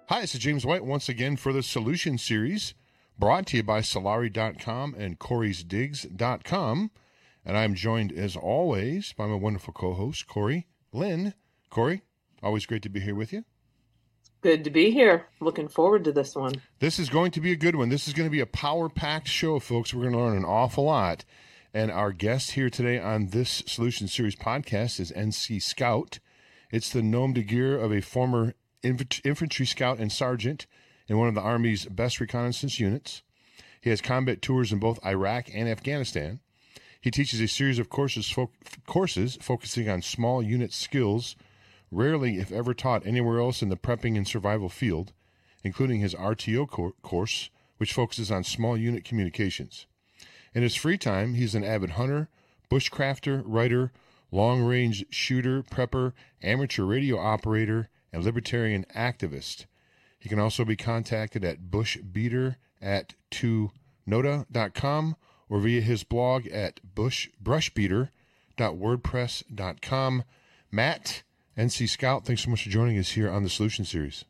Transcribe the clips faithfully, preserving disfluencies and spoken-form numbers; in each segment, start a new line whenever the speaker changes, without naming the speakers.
Hi, this is James White once again for the Solution Series, brought to you by Solari dot com and Corey's Digs dot com. And I'm joined, as always, by my wonderful co-host, Corey Lynn. Corey, always great to be here with you.
Good to be here. Looking forward to this one.
This is going to be a good one. This is going to be a power-packed show, folks. We're going to learn an awful lot. And our guest here today on this Solution Series podcast is N C Scout. It's the nom de guerre of a former infantry scout and sergeant in one of the Army's best reconnaissance units. He has combat tours in both Iraq and Afghanistan. He teaches a series of courses fo- courses focusing on small unit skills, rarely, if ever, taught anywhere else in the prepping and survival field, including his R T O cor- course, which focuses on small unit communications. In his free time, he's an avid hunter, bushcrafter, writer, long-range shooter, prepper, amateur radio operator, and libertarian activist. He can also be contacted at bushbeater at two nota dot com or via his blog at bush brushbeater dot wordpress dot com. Matt, N C Scout, thanks so much for joining us here on the Solution Series.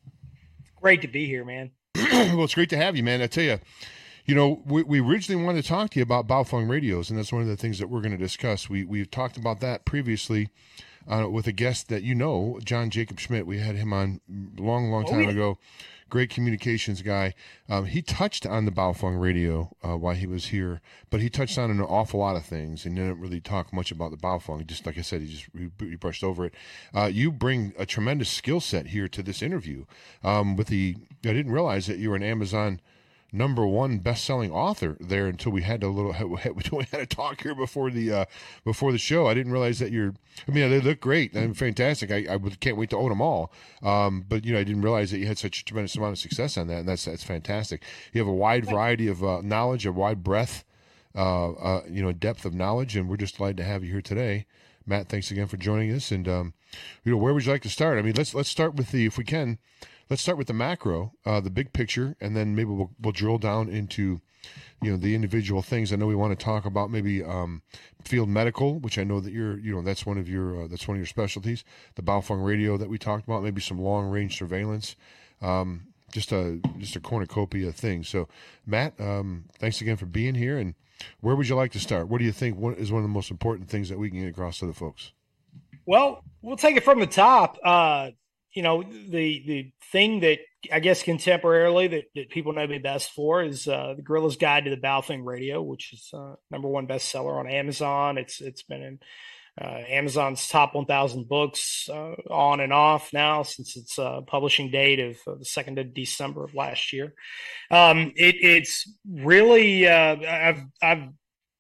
Great to be here, man.
Well, it's great to have you, man. I tell you, you know, we, we originally wanted to talk to you about Baofeng radios, and that's one of the things that we're going to discuss. We, we've talked about that previously uh, with a guest that you know, John Jacob Schmidt. We had him on a long, long time oh, yeah. ago. Great communications guy. Um, he touched on the Baofeng radio uh, while he was here, but he touched on an awful lot of things and didn't really talk much about the Baofeng. Just like I said, he just he brushed over it. Uh, you bring a tremendous skill set here to this interview. Um, with the, I didn't realize that you were an Amazon number one best-selling author there until we had a little we had a talk here before the uh, before the show. I didn't realize that you're. I mean, they look great and fantastic. I, I can't wait to own them all. Um, but you know, I didn't realize that you had such a tremendous amount of success on that, and that's that's fantastic. You have a wide variety of uh, knowledge, a wide breadth, uh, uh, you know, depth of knowledge, and we're just delighted to have you here today. Matt, thanks again for joining us. And um, you know, where would you like to start? I mean, let's let's start with the if we can. Let's start with the macro, uh, the big picture, and then maybe we'll we'll drill down into, you know, the individual things. I know we want to talk about maybe um, field medical, which I know that you're, you know, that's one of your uh, that's one of your specialties. The Baofeng radio that we talked about, maybe some long range surveillance, um, just a just a cornucopia of things. So, Matt, um, thanks again for being here. And where would you like to start? What do you think what is one of the most important things that we can get across to the folks?
Well, we'll take it from the top. Uh, You know, the the thing that I guess contemporarily that, that people know me best for is uh, the Guerrilla's Guide to the Baofeng Radio, which is uh, number one bestseller on Amazon. It's it's been in uh, Amazon's top one thousand books uh, on and off now since its uh, publishing date of uh, the second of December of last year. Um, it, it's really uh, I've I've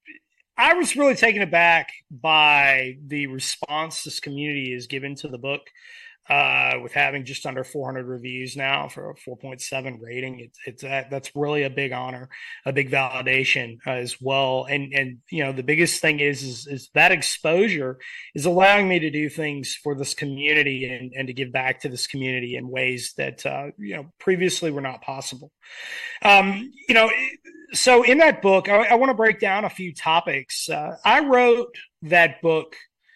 I was really taken aback by the response this community has given to the book. Uh, with having just under four hundred reviews now for a four point seven rating, it's it's that, that's really a big honor, a big validation uh, as well. And and you know the biggest thing is, is is that exposure is allowing me to do things for this community and, and to give back to this community in ways that uh, you know previously were not possible. Um, you know, so in that book, I, I want to break down a few topics. Uh, I wrote that book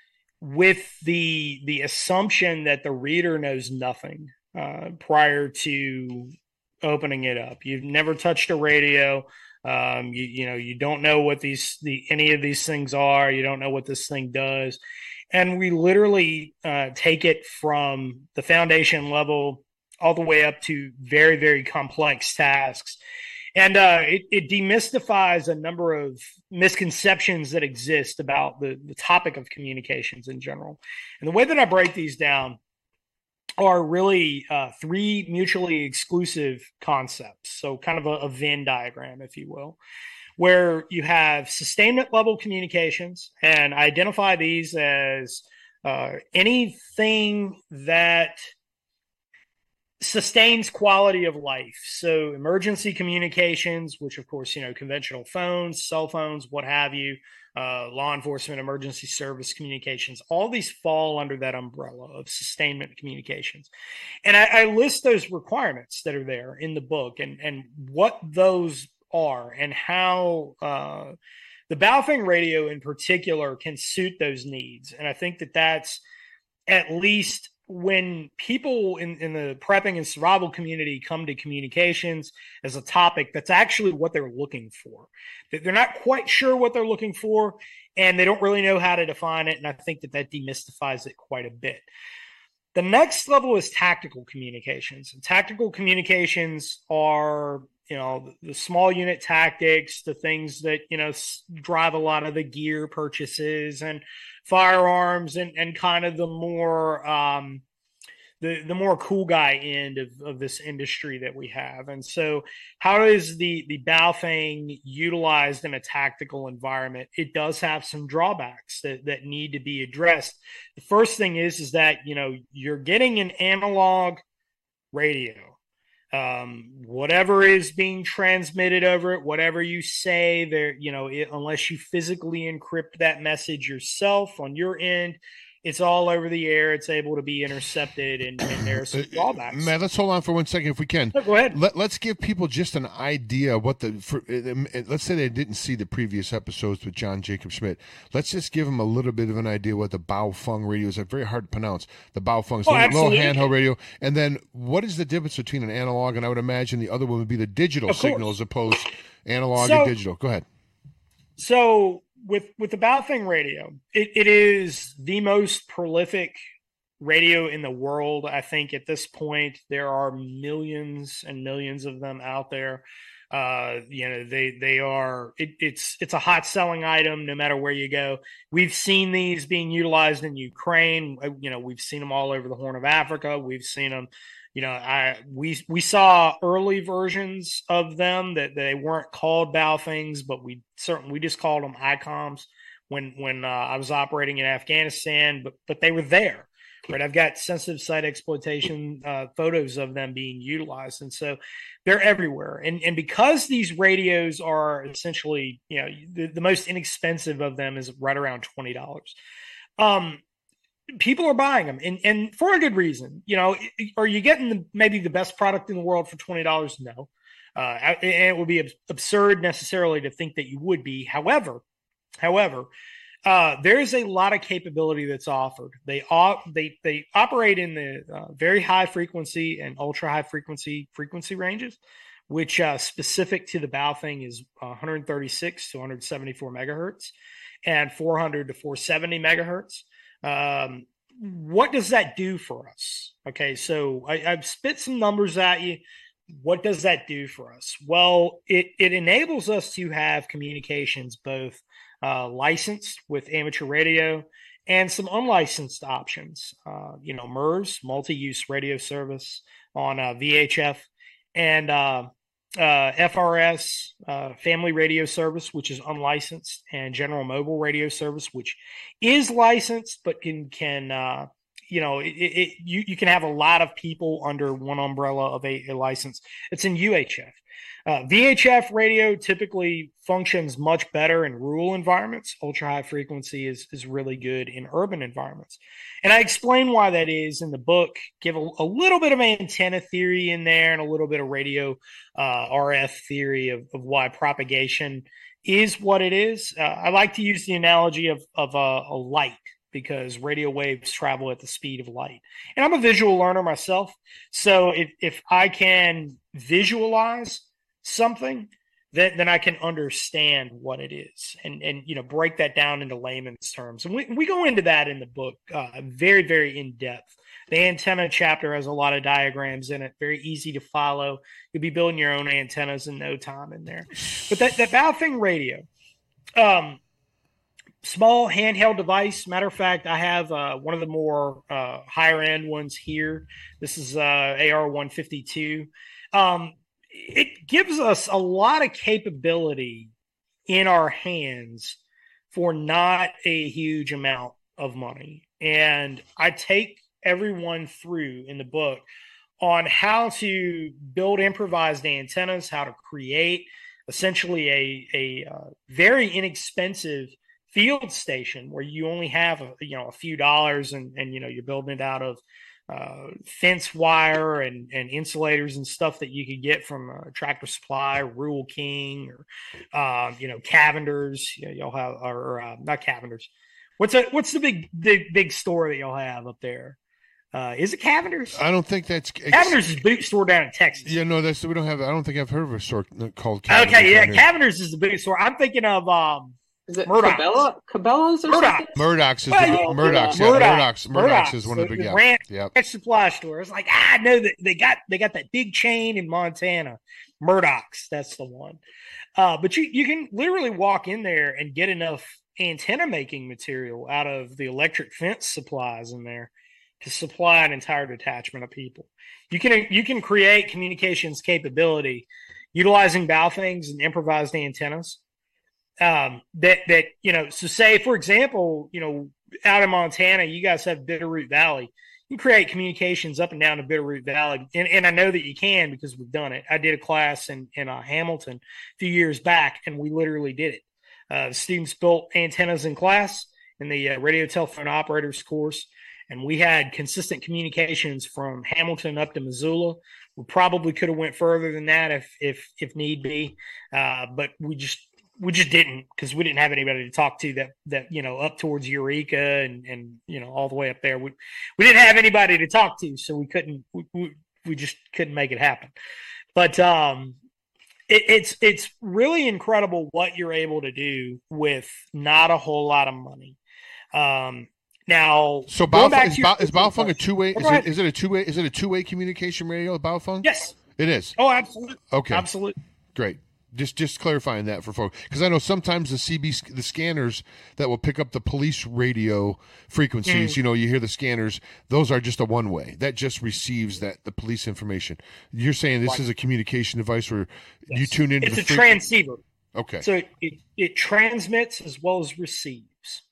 with the the assumption that the reader knows nothing uh, prior to opening it up. You've never touched a radio. Um, you you know you don't know what these the any of these things are. You don't know what this thing does, and we literally uh, take it from the foundation level all the way up to very very complex tasks. And uh, it, it demystifies a number of misconceptions that exist about the, the topic of communications in general. And the way that I break these down are really uh, three mutually exclusive concepts. So kind of a, a Venn diagram, if you will, where you have sustainment level communications, and I identify these as uh, anything that sustains quality of life. So emergency communications, which of course, you know, conventional phones, cell phones, what have you, uh, law enforcement, emergency service communications, all these fall under that umbrella of sustainment communications. And I, I list those requirements that are there in the book and, and what those are and how uh, the Baofeng radio in particular can suit those needs. And I think that that's at least when people in, in the prepping and survival community come to communications as a topic, that's actually what they're looking for. They're not quite sure what they're looking for, and they don't really know how to define it. And I think that that demystifies it quite a bit. The next level is tactical communications. And tactical communications are, you know, the small unit tactics, the things that, you know, drive a lot of the gear purchases and firearms, and, and kind of the more um, the the more cool guy end of, of this industry that we have. And so how is the the Baofeng utilized in a tactical environment? It does have some drawbacks that, that need to be addressed. The first thing is, is that, you know, you're getting an analog radio. Um, whatever is being transmitted over it, whatever you say there, you know, it, unless you physically encrypt that message yourself on your end, it's all over the air. It's able to be intercepted, and, and there are some drawbacks.
Matt, let's hold on for one second if we can.
No, go ahead.
Let, let's give people just an idea what the, for, let's say they didn't see the previous episodes with John Jacob Schmidt. Let's just give them a little bit of an idea what the Baofeng radio is. It's very hard to pronounce. The Baofeng is
oh,
a little, little handheld radio. And then what is the difference between an analog, and I would imagine the other one would be the digital signal as opposed analog
so,
and digital. Go ahead.
So, With with the Baofeng radio, it, it is the most prolific radio in the world. I think at this point there are millions and millions of them out there. Uh, you know, they they are. It, it's it's a hot selling item no matter where you go. We've seen these being utilized in Ukraine. You know, we've seen them all over the Horn of Africa. We've seen them. You know, I we we saw early versions of them that they weren't called Baofengs, but we certainly we just called them I COMs when when uh, I was operating in Afghanistan. But but they were there, right? I've got sensitive site exploitation uh, photos of them being utilized, and so they're everywhere. And and because these radios are essentially, you know, the, the most inexpensive of them is right around twenty dollars. Um, People are buying them, and, and for a good reason. You know, are you getting the, maybe the best product in the world for twenty dollars? No. Uh, and it would be absurd necessarily to think that you would be. However, however, uh, there's a lot of capability that's offered. They they they operate in the uh, very high frequency and ultra high frequency frequency ranges, which uh, specific to the Baofeng is one thirty-six to one seventy-four megahertz, and four hundred to four seventy megahertz. Um, what does that do for us? Okay, so I, I've spit some numbers at you. What does that do for us? Well, it, it enables us to have communications both uh, licensed with amateur radio and some unlicensed options. Uh, you know, M E R S, multi-use radio service on uh, V H F, and uh, uh, F R S, uh, family radio service, which is unlicensed, and general mobile radio service, which is licensed, but can, can uh, you know, it, it, you, you can have a lot of people under one umbrella of a, a license. It's in U H F. Uh, V H F radio typically functions much better in rural environments. Ultra high frequency is, is really good in urban environments. And I explain why that is in the book, give a, a little bit of antenna theory in there and a little bit of radio uh, R F theory of, of why propagation is what it is. Uh, I like to use the analogy of, of a, a light, because radio waves travel at the speed of light. And I'm a visual learner myself. So if, if I can visualize something, then, then I can understand what it is and, and, you know, break that down into layman's terms. And we, we go into that in the book, uh, very, very in depth. The antenna chapter has a lot of diagrams in it, very easy to follow. You'll be building your own antennas in no time in there. But that, that Baofeng radio, um, small handheld device. Matter of fact, I have uh, one of the more uh, higher end ones here. This is uh, A R one fifty-two. Um, it gives us a lot of capability in our hands for not a huge amount of money. And I take everyone through in the book on how to build improvised antennas, how to create essentially a, a uh, very inexpensive field station where you only have a, you know, a few dollars and, and, you know, you're building it out of uh, fence wire and, and insulators and stuff that you could get from uh, Tractor Supply, Rural King, or, uh, you know, Cavender's. You know, y'all have, or uh, not Cavender's. What's a, what's the big, big, big store that y'all have up there? Uh, is it Cavender's?
I don't think that's
Cavender's is boot store down in Texas.
Yeah, no, that's we don't have. I don't think I've heard of a store called Cavender's.
Okay, yeah, Cavender's is the boot store. I'm thinking of um,
Is it
Murdoch's.
Cabela? Cabela's or
Murdoch's.
something?
Murdoch's is
Well,
the,
yeah,
Murdoch's, yeah,
Murdoch.
Murdoch's, Murdoch's
Murdoch's
is one of the big,
the
yeah,
ranch,
yep.
ranch supply store. It's like ah, I know that they got they got that big chain in Montana. Murdoch's, that's the one. Uh, but you you can literally walk in there and get enough antenna making material out of the electric fence supplies in there to supply an entire detachment of people. You can you can create communications capability utilizing Baofengs and improvised antennas. Um, that that you know, so say for example, you know, out in Montana, you guys have Bitterroot Valley. You can create communications up and down to Bitterroot Valley, and, and I know that you can because we've done it. I did a class in in uh, Hamilton a few years back, and we literally did it. Uh, the students built antennas in class in the uh, radio telephone operators course. And we had consistent communications from Hamilton up to Missoula. We probably could have went further than that if if if need be, uh, but we just we just didn't because we didn't have anybody to talk to that that you know up towards Eureka and and you know all the way up there. We we didn't have anybody to talk to, so we couldn't we we, we just couldn't make it happen. But um, it, it's it's really incredible what you're able to do with not a whole lot of money. Um, Now,
so Baofeng, is,
your,
Bao, is Baofeng a two way?
Oh,
is, it, is it a two way? Is it a two way communication radio? Baofeng?
Yes,
it is.
Oh, absolutely.
Okay,
absolutely.
Great. Just just clarifying that for folks, because I know sometimes the C B the scanners that will pick up the police radio frequencies. Mm. You know, you hear the scanners; those are just a one way that just receives that the police information. You're saying this right. is a communication device where yes. you tune into.
It's
the
a
frequ-
transceiver.
Okay,
so it, it it transmits as well as receives.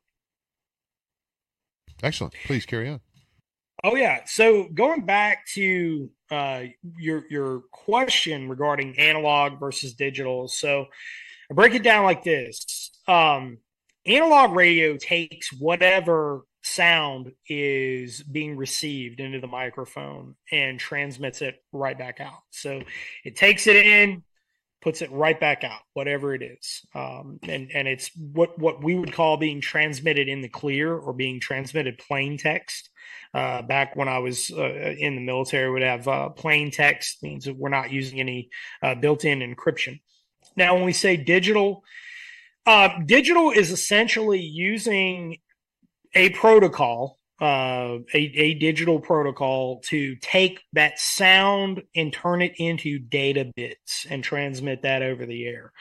Excellent. Please carry on.
Oh yeah. So going back to uh, your your question regarding analog versus digital, so I break it down like this: um, analog radio takes whatever sound is being received into the microphone and transmits it right back out. So it takes it in, puts it right back out, whatever it is. Um, and, and it's what, what we would call being transmitted in the clear or being transmitted plain text. Uh, back when I was uh, in the military, we would have uh, plain text, means that we're not using any uh, built-in encryption. Now, when we say digital, uh, digital is essentially using a protocol, uh, a, a digital protocol to take that sound and turn it into data bits and transmit that over the air.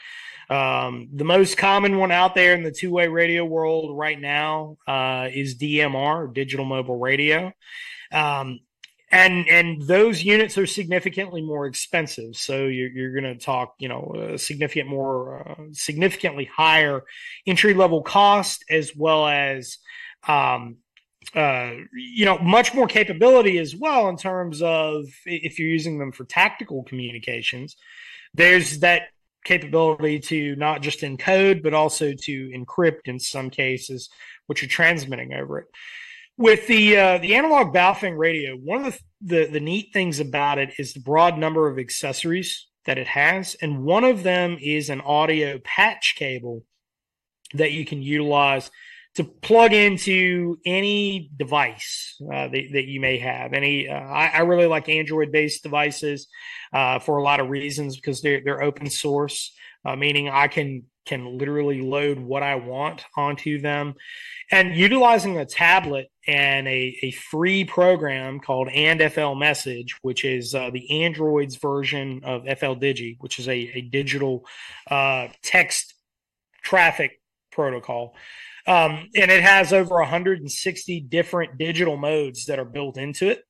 Um, the most common one out there in the two-way radio world right now uh, is D M R, digital mobile radio. Um, and and those units are significantly more expensive. So you're, you're going to talk, you know, a significant more, uh, significantly higher entry-level cost, as well as um, uh, you know, much more capability as well in terms of if you're using them for tactical communications. There's that capability to not just encode, but also to encrypt in some cases, what you're transmitting over it. With the uh, the analog Baofeng radio, one of the, the the neat things about it is the broad number of accessories that it has, and one of them is an audio patch cable that you can utilize to plug into any device uh, that, that you may have. Any, uh, I, I really like Android-based devices uh, for a lot of reasons because they're they're open source, uh, meaning I can can literally load what I want onto them. And utilizing a tablet and a, a free program called And F L Message, which is uh, the Android's version of F L Digi, which is a, a digital uh, text traffic protocol. Um, and it has over one hundred sixty different digital modes that are built into it.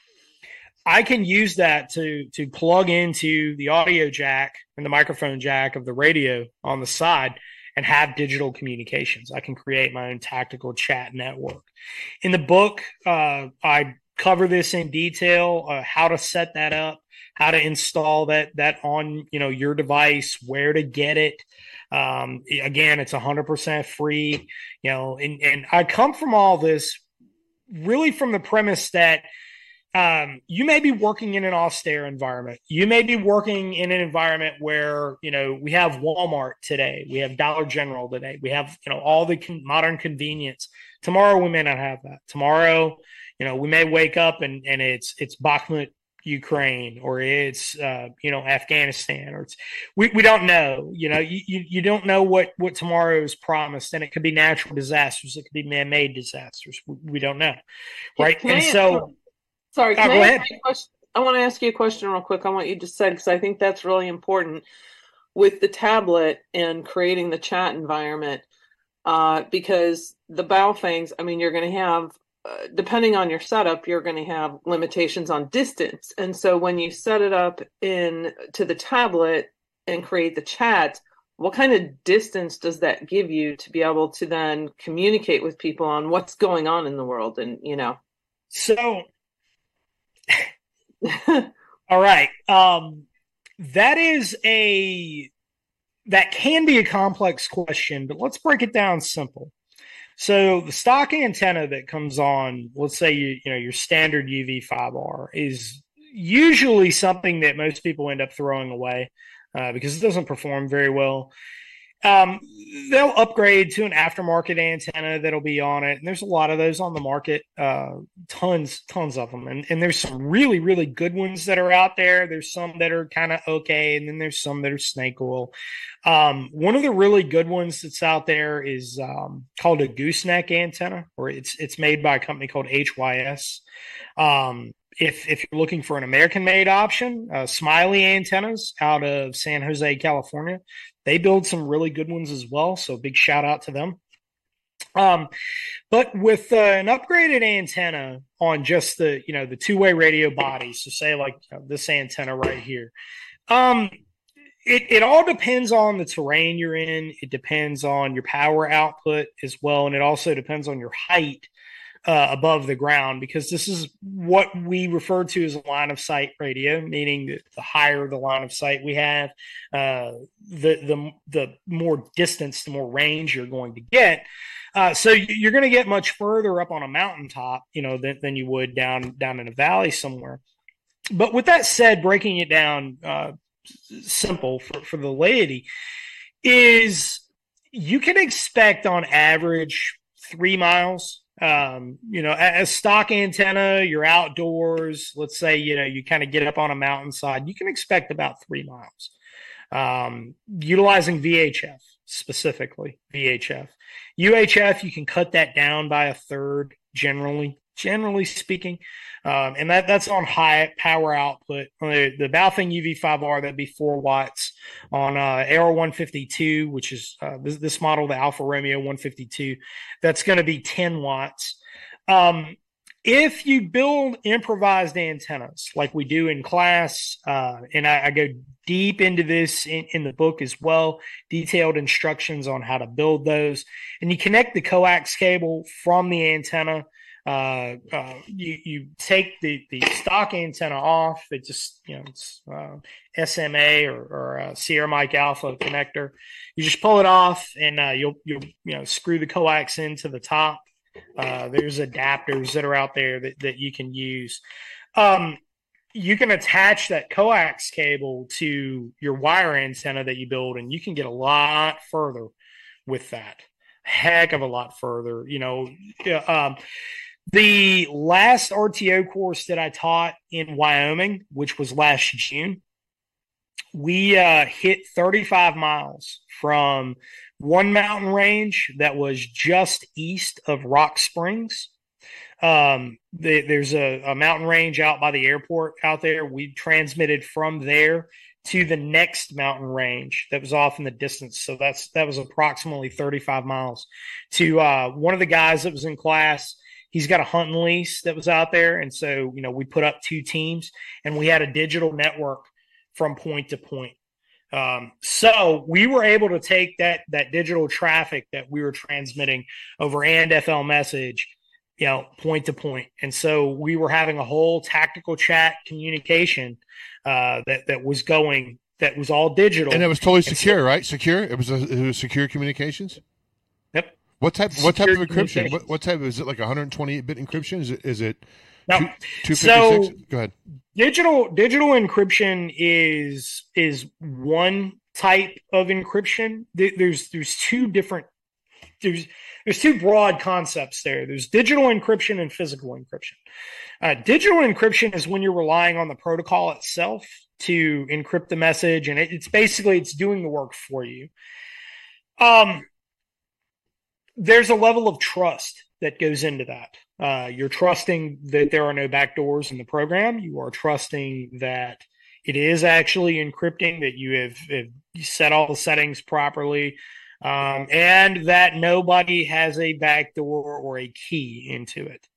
I can use that to to plug into the audio jack and the microphone jack of the radio on the side and have digital communications. I can create my own tactical chat network. In the book, uh, I cover this in detail, uh, how to set that up, how to install that that on you know your device, where to get it. Um, again, it's one hundred percent free, you know, and, and I come from all this really from the premise that um, you may be working in an austere environment. You may be working in an environment where, you know, we have Walmart today. We have Dollar General today. We have, you know, all the con- modern convenience. Tomorrow, we may not have that. Tomorrow, you know, we may wake up and, and it's, it's Bakhmut, Ukraine, or it's, uh, you know, Afghanistan, or it's, we, we don't know, you know, you, you, you don't know what, what tomorrow is promised, and it could be natural disasters. It could be man-made disasters. We, we don't know. Right.
Can
and
I,
so,
sorry, can
uh,
I,
go
ask
ahead.
you a question? I want to ask you a question real quick on what you just said, because I think that's really important with the tablet and creating the chat environment, uh, because the Baofangs, I mean, you're going to have, Uh, depending on your setup, you're going to have limitations on distance. And so when you set it up in to the tablet and create the chat, what kind of distance does that give you to be able to then communicate with people on what's going on in the world? And, you know,
so, all right. Um, that is a, that can be a complex question, but let's break it down simple. So the stock antenna that comes on, let's say you you know your standard U V five R, is usually something that most people end up throwing away uh, because it doesn't perform very well. Um, they'll upgrade to an aftermarket antenna that'll be on it, and there's a lot of those on the market, uh, tons, tons of them, and and there's some really, really good ones that are out there. There's some that are kind of okay, and then there's some that are snake oil. Um, one of the really good ones that's out there is um, called a gooseneck antenna, or it's it's made by a company called H Y S. Um, if if you're looking for an American-made option, uh, Smiley Antennas out of San Jose, California, they build some really good ones as well. So big shout out to them. Um, but with uh, an upgraded antenna on just the you know the two-way radio body, so say like you know, this antenna right here. Um, It, it all depends on the terrain you're in. It depends on your power output as well. And it also depends on your height uh, above the ground, because this is what we refer to as a line of sight radio, meaning that the higher the line of sight we have, uh, the, the, the more distance, the more range you're going to get. Uh, so you're going to get much further up on a mountaintop, you know, than, than you would down, down in a valley somewhere. But with that said, breaking it down, uh, simple for, for the laity, is you can expect on average three miles. Um, you know, a, a stock antenna, you're outdoors. Let's say, you know, you kind of get up on a mountainside, you can expect about three miles. Um, utilizing V H F, specifically V H F. U H F, you can cut that down by a third generally, generally speaking. Um, and that, that's on high power output. On the, the Baofeng U V five R, that'd be four watts. On uh, Aero one fifty-two, which is uh, this, this model, the Alfa Romeo one fifty-two, that's going to be ten watts. Um, if you build improvised antennas like we do in class, uh, and I, I go deep into this in, in the book as well, detailed instructions on how to build those, and you connect the coax cable from the antenna. Uh, uh, you, you take the, the stock antenna off. It just, you know, it's uh, S M A or, or uh, Sierra Mike Alpha connector. You just pull it off, and uh, you'll, you'll, you know, screw the coax into the top. Uh, there's adapters that are out there that, that you can use. Um, you can attach that coax cable to your wire antenna that you build, and you can get a lot further with that. Heck of a lot further, you know. Um, The last R T O course that I taught in Wyoming, which was last June, we uh, hit thirty-five miles from one mountain range that was just east of Rock Springs. Um, the, there's a, a mountain range out by the airport out there. We transmitted from there to the next mountain range that was off in the distance. So that's that was approximately thirty-five miles to uh, one of the guys that was in class. He's got a hunting lease that was out there. And so, you know, we put up two teams, and we had a digital network from point to point. Um, so we were able to take that, that digital traffic that we were transmitting over A N D F L message, you know, point to point. And so we were having a whole tactical chat communication uh, that, that was going, that was all digital.
And it was totally secure,
so,
right? Secure. It was, a, it was secure communications.
Yep.
What type? What type of encryption? What, what type? Is it like one hundred twenty-eight bit encryption? Is it? Is it
No.
Two,
so
Go ahead.
Digital digital encryption is is one type of encryption. There's there's two different there's there's two broad concepts there. There's digital encryption and physical encryption. Uh, digital encryption is when you're relying on the protocol itself to encrypt the message, and it, it's basically it's doing the work for you. Um, there's a level of trust that goes into that. Uh, you're trusting that there are no backdoors in the program. You are trusting that it is actually encrypting, that you have, have set all the settings properly, um, and that nobody has a backdoor or a key into it.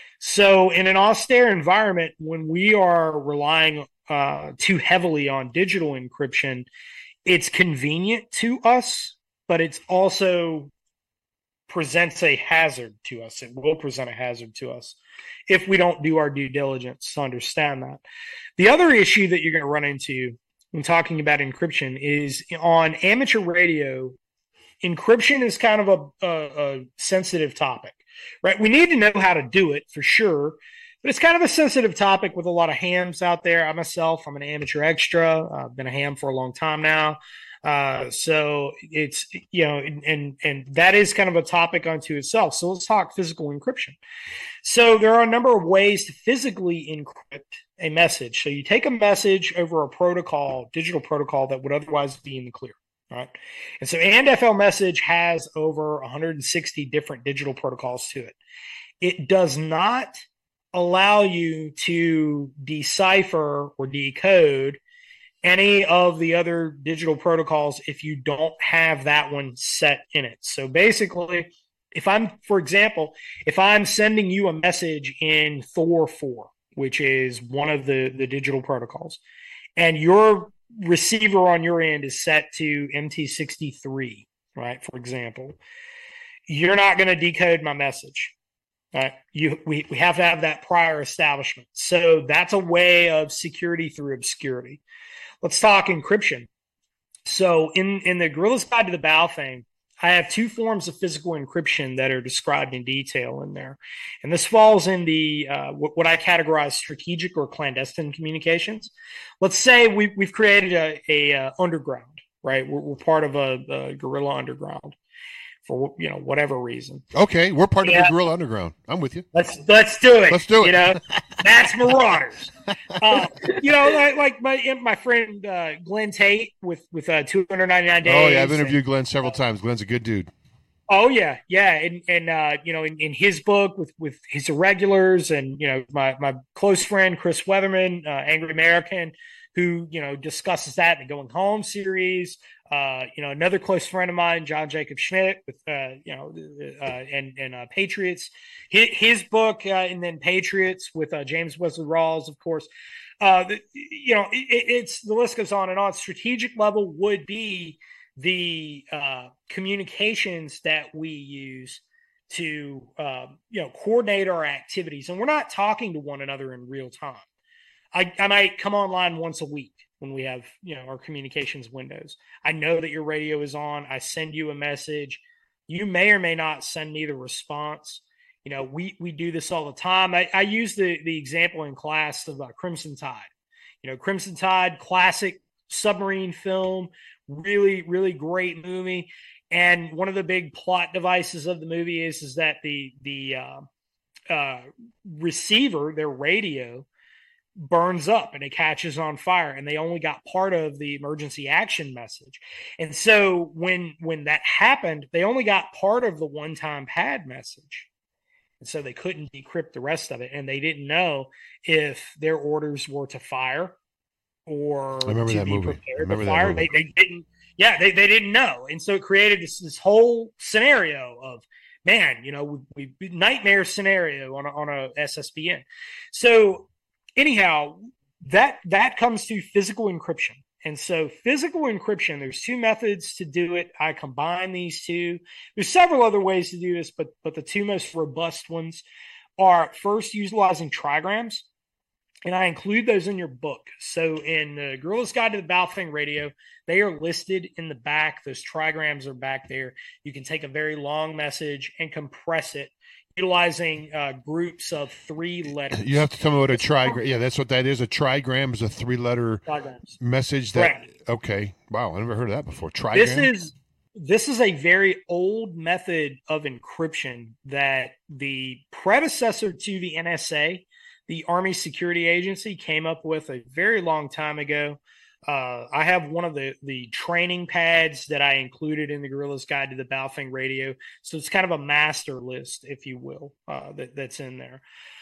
So in an austere environment, when we are relying uh, too heavily on digital encryption, it's convenient to us, but it's also presents a hazard to us. It will present a hazard to us if we don't do our due diligence to understand that. The other issue that you're going to run into when talking about encryption is on amateur radio, encryption is kind of a, a, a sensitive topic, right? We need to know how to do it for sure, but it's kind of a sensitive topic with a lot of hams out there. I myself, I'm an amateur extra. I've been a ham for a long time now. Uh, so it's, you know, and, and, and that is kind of a topic unto itself. So let's talk physical encryption. So there are a number of ways to physically encrypt a message. So you take a message over a protocol, digital protocol that would otherwise be in the clear, right? And so A N D F L message has over one hundred sixty different digital protocols to it. It does not allow you to decipher or decode any of the other digital protocols if you don't have that one set in it. So basically, if I'm, for example, if I'm sending you a message in Thor four, which is one of the, the digital protocols, and your receiver on your end is set to M T sixty-three, right, for example, you're not going to decode my message. Right? You, we, we have to have that prior establishment. So that's a way of security through obscurity. Let's talk encryption. So in, in the Gorilla's Guide to the Baofeng, I have two forms of physical encryption that are described in detail in there. And this falls in the uh, what, what I categorize strategic or clandestine communications. Let's say we, we've created a, a uh, underground, right? We're, we're part of a, a guerrilla underground for, you know, whatever reason.
Okay, we're part
yeah.
of the guerrilla underground. I'm with you.
Let's let's do it.
Let's do it.
You know, that's Marauders. Uh, you know, like, like my my friend uh, Glenn Tate with with uh, two hundred ninety-nine days.
Oh yeah, I've interviewed
and,
Glenn several times. Glenn's a good dude.
Oh yeah, yeah, and and uh, you know, in, in his book with with his irregulars, and you know, my my close friend Chris Weatherman, uh, Angry American, who you know discusses that in the Going Home series. Uh, you know, another close friend of mine, John Jacob Schmidt, with uh, you know, uh, and and uh, Patriots, his, his book, uh, and then Patriots with uh, James Wesley Rawls, of course. Uh, the, you know, it, it's the list goes on and on. Strategic level would be the uh, communications that we use to uh, you know coordinate our activities, and we're not talking to one another in real time. I, I might come online once a week when we have, you know, our communications windows. I know that your radio is on. I send you a message. You may or may not send me the response. You know, we we do this all the time. I, I use the the example in class of uh, Crimson Tide. You know, Crimson Tide, classic submarine film, really, really great movie. And one of the big plot devices of the movie is, is that the, the uh, uh, receiver, their radio, burns up and it catches on fire, and they only got part of the emergency action message. And so when when that happened, they only got part of the one-time pad message. And so they couldn't decrypt the rest of it, and they didn't know if their orders were to fire or
I remember
to
that
be
movie.
prepared
I remember
to
that
fire.
movie.
They, they didn't yeah, they, they didn't know. And so it created this this whole scenario of, man, you know, we, we nightmare scenario on a, on a S S B N. So anyhow, that that comes to physical encryption. And so physical encryption, there's two methods to do it. I combine these two. There's several other ways to do this, but but the two most robust ones are first utilizing trigrams. And I include those in your book. So in the Gorilla's Guide to the Baofeng Radio, they are listed in the back. Those trigrams are back there. You can take a very long message and compress it utilizing uh, groups of three letters.
You have to tell me what a trigram. Yeah, that's what that is. A trigram is a three-letter
Trigrams.
message. That
Correct.
Okay. Wow, I never heard of that before. Trigram.
This is this is a very old method of encryption that the predecessor to the N S A, the Army Security Agency, came up with a very long time ago. Uh, I have one of the the training pads that I included in the Guerrilla's Guide to the Baofeng Radio. So it's kind of a master list, if you will, uh, that, that's in there.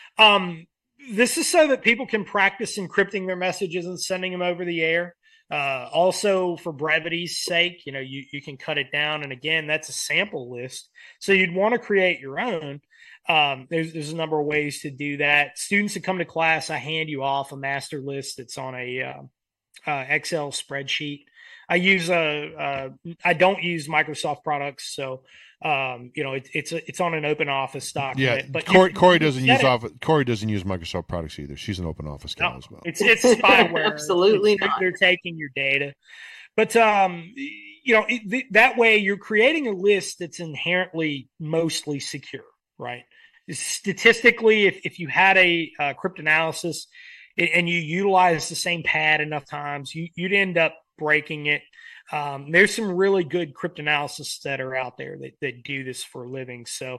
Um, this is so that people can practice encrypting their messages and sending them over the air. Uh, also, for brevity's sake, you know, you, you can cut it down. And again, that's a sample list. So you'd want to create your own. Um, there's, there's a number of ways to do that. Students that come to class, I hand you off a master list that's on a uh, uh, Excel spreadsheet. I use a, uh, I don't use Microsoft products. So, um, you know, it, it's a, it's on an open office document.
Yeah,
but
Corey,
you,
Corey doesn't use
it.
office. Corey doesn't use Microsoft products either. She's an open office gal
No,
as well.
It's it's spyware.
Absolutely
it's,
not.
They're taking your data, but um, you know it, th- that way you're creating a list that's inherently mostly secure, right? Statistically, if if you had a uh, cryptanalysis and you utilize the same pad enough times, you, you'd end up breaking it. Um, there's some really good cryptanalysis that are out there that, that do this for a living. So,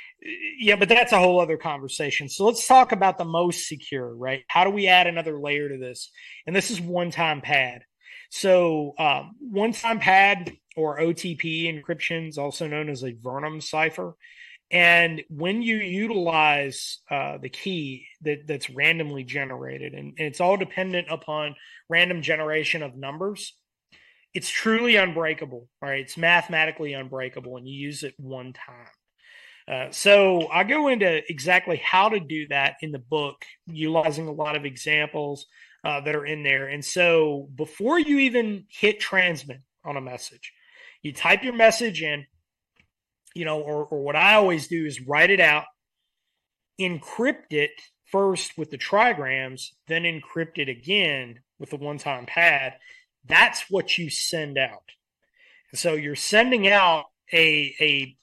yeah, but that's a whole other conversation. So let's talk about the most secure, right? How do we add another layer to this? And this is one-time pad. So um, one-time pad, or O T P encryption, is also known as a Vernam cipher. And when you utilize uh, the key that, that's randomly generated, and, and it's all dependent upon random generation of numbers, it's truly unbreakable, right? It's mathematically unbreakable, and you use it one time. Uh, so I go into exactly how to do that in the book, utilizing a lot of examples uh, that are in there. And so before you even hit transmit on a message, you type your message in, you know, or, or what I always do is write it out, encrypt it first with the trigrams, then encrypt it again with the one-time pad. That's what you send out. So you're sending out a, a,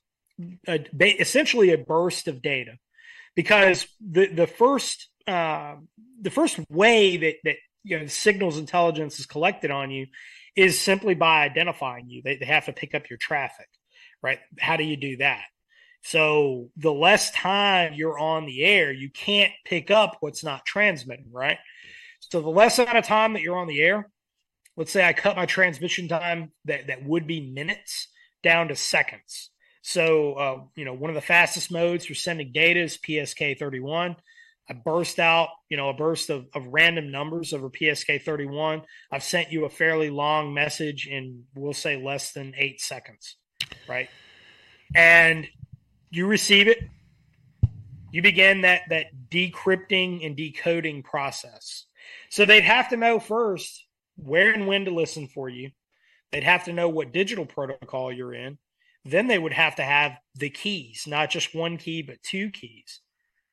a essentially a burst of data, because the the first uh, the first way that that you know signals intelligence is collected on you is simply by identifying you. They, they have to pick up your traffic, right? How do you do that? So the less time you're on the air, you can't pick up what's not transmitting, right? So the less amount of time that you're on the air, let's say I cut my transmission time that, that would be minutes down to seconds. So, uh, you know, one of the fastest modes for sending data is P S K thirty-one. I burst out, you know, a burst of, of random numbers over P S K thirty-one. I've sent you a fairly long message in, we'll say, less than eight seconds, right? And you receive it. You begin that that decrypting and decoding process. So they'd have to know first where and when to listen for you. They'd have to know what digital protocol you're in. Then they would have to have the keys, not just one key, but two keys.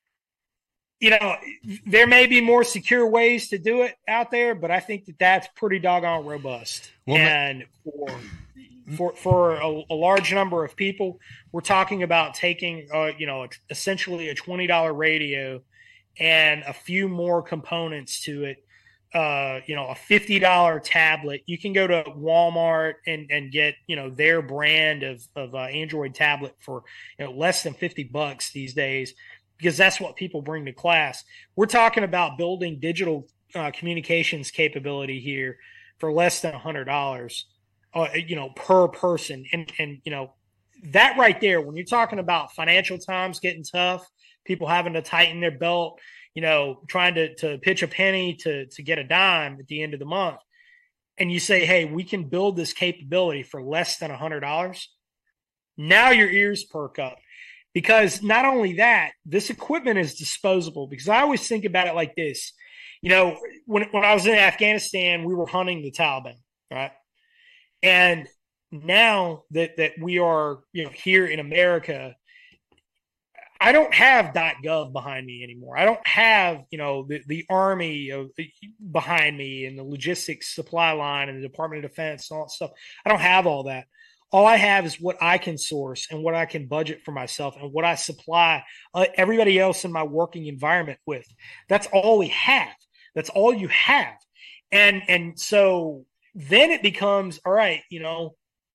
You know, there may be more secure ways to do it out there, but I think that that's pretty doggone robust. Well, and for for for a, a large number of people, we're talking about taking, uh, you know, essentially a twenty dollar radio and a few more components to it. Uh, you know, a fifty dollar tablet. You can go to Walmart and, and get, you know, their brand of, of uh, Android tablet for, you know, less than fifty bucks these days, because that's what people bring to class. We're talking about building digital uh, communications capability here for less than a hundred dollars, uh, you know, per person. And, and, you know, that right there, when you're talking about financial times getting tough, people having to tighten their belt, you know, trying to, to pitch a penny to, to get a dime at the end of the month. And you say, hey, we can build this capability for less than a hundred dollars. Now your ears perk up, because not only that, this equipment is disposable. Because I always think about it like this, you know, when, when I was in Afghanistan, we were hunting the Taliban, right? And now that, that we are, you know, here in America, I don't have .gov behind me anymore. I don't have, you know, the, the Army of, behind me and the logistics supply line and the Department of Defense and all that stuff. I don't have all that. All I have is what I can source and what I can budget for myself and what I supply uh, everybody else in my working environment with. That's all we have. That's all you have. And, and so then it becomes, all right, you know,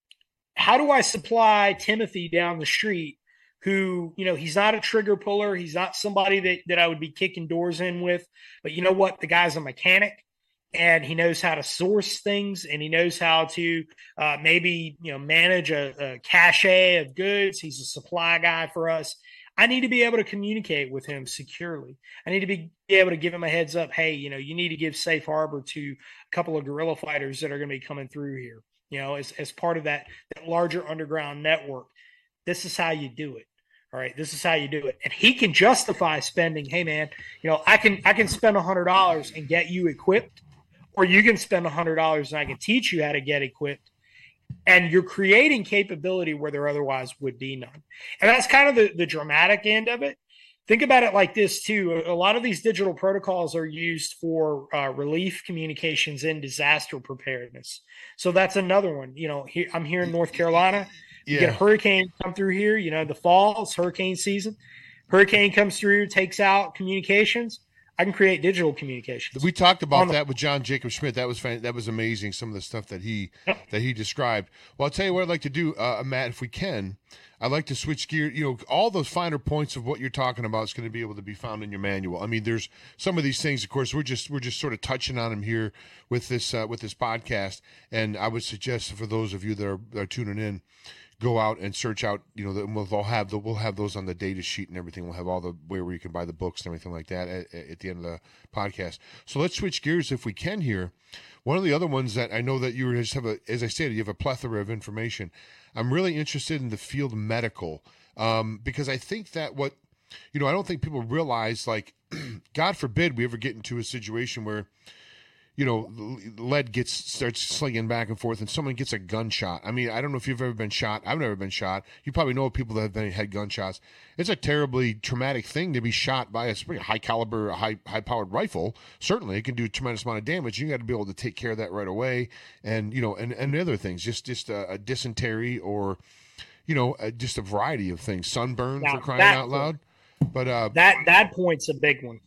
how do I supply Timothy down the street who, you know, he's not a trigger puller. He's not somebody that, that I would be kicking doors in with, but you know what? The guy's a mechanic and he knows how to source things and he knows how to uh, maybe, you know, manage a, a cache of goods. He's a supply guy for us. I need to be able to communicate with him securely. I need to be able to give him a heads up. Hey, you know, you need to give safe harbor to a couple of guerrilla fighters that are going to be coming through here, you know, as, as part of that, that larger underground network. This is how you do it. All right, this is how you do it. And he can justify spending, hey man, you know, I can I can spend a hundred dollars and get you equipped, or you can spend a hundred dollars and I can teach you how to get equipped. And you're creating capability where there otherwise would be none. And that's kind of the, the dramatic end of it. Think about it like this too. A lot of these digital protocols are used for uh, relief communications and disaster preparedness. So that's another one. You know, here, I'm here in North Carolina. You yeah. get a hurricane come through here, you know, the fall, it's hurricane season. Hurricane comes through, takes out communications. I can create digital communications.
We talked about the- that with John Jacob Schmidt. That was fan- that was amazing. Some of the stuff that he yep. that he described. Well, I'll tell you what I'd like to do, uh, Matt, if we can. I'd like to switch gear. You know, all those finer points of what you're talking about is going to be able to be found in your manual. I mean, there's some of these things. Of course, we're just we're just sort of touching on them here with this uh, with this podcast. And I would suggest for those of you that are, that are tuning in, go out and search out, you know, the, we'll have the, we'll have those on the data sheet and everything. We'll have all the where, where you can buy the books and everything like that at, at the end of the podcast. So let's switch gears if we can here. One of the other ones that I know that you just have a, as I said, you have a plethora of information. I'm really interested in the field medical um, because I think that what, you know, I don't think people realize, like, God forbid we ever get into a situation where, you know, lead gets starts slinging back and forth, and someone gets a gunshot. I mean, I don't know if you've ever been shot. I've never been shot. You probably know people that have been had gunshots. It's a terribly traumatic thing to be shot by a high caliber, high high powered rifle. Certainly, it can do a tremendous amount of damage. You got to be able to take care of that right away, and you know, and and other things, just just a, a dysentery or, you know, a, just a variety of things. Sunburn now, for crying out loud. But uh,
that that point's a big one.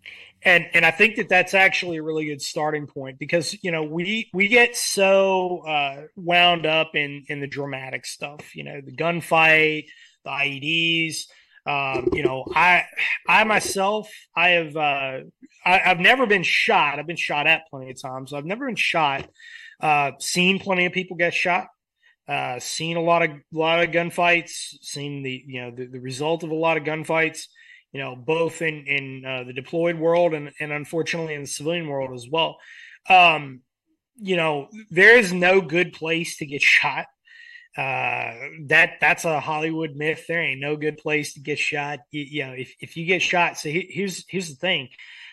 And and I think that that's actually a really good starting point because, you know, we we get so uh, wound up in, in the dramatic stuff, you know, the gunfight, the I E Ds. Um, you know, I I myself, I have uh, I, I've never been shot. I've been shot at plenty of times. I've never been shot. Uh, seen plenty of people get shot. Uh, seen a lot of a lot of gunfights. Seen the you know the, the result of a lot of gunfights. You know, both in, in uh, the deployed world and, and unfortunately in the civilian world as well. Um, you know, there is no good place to get shot. Uh, that that's a Hollywood myth. There ain't no good place to get shot. You, you know, if, if you get shot, so he, here's here's the thing.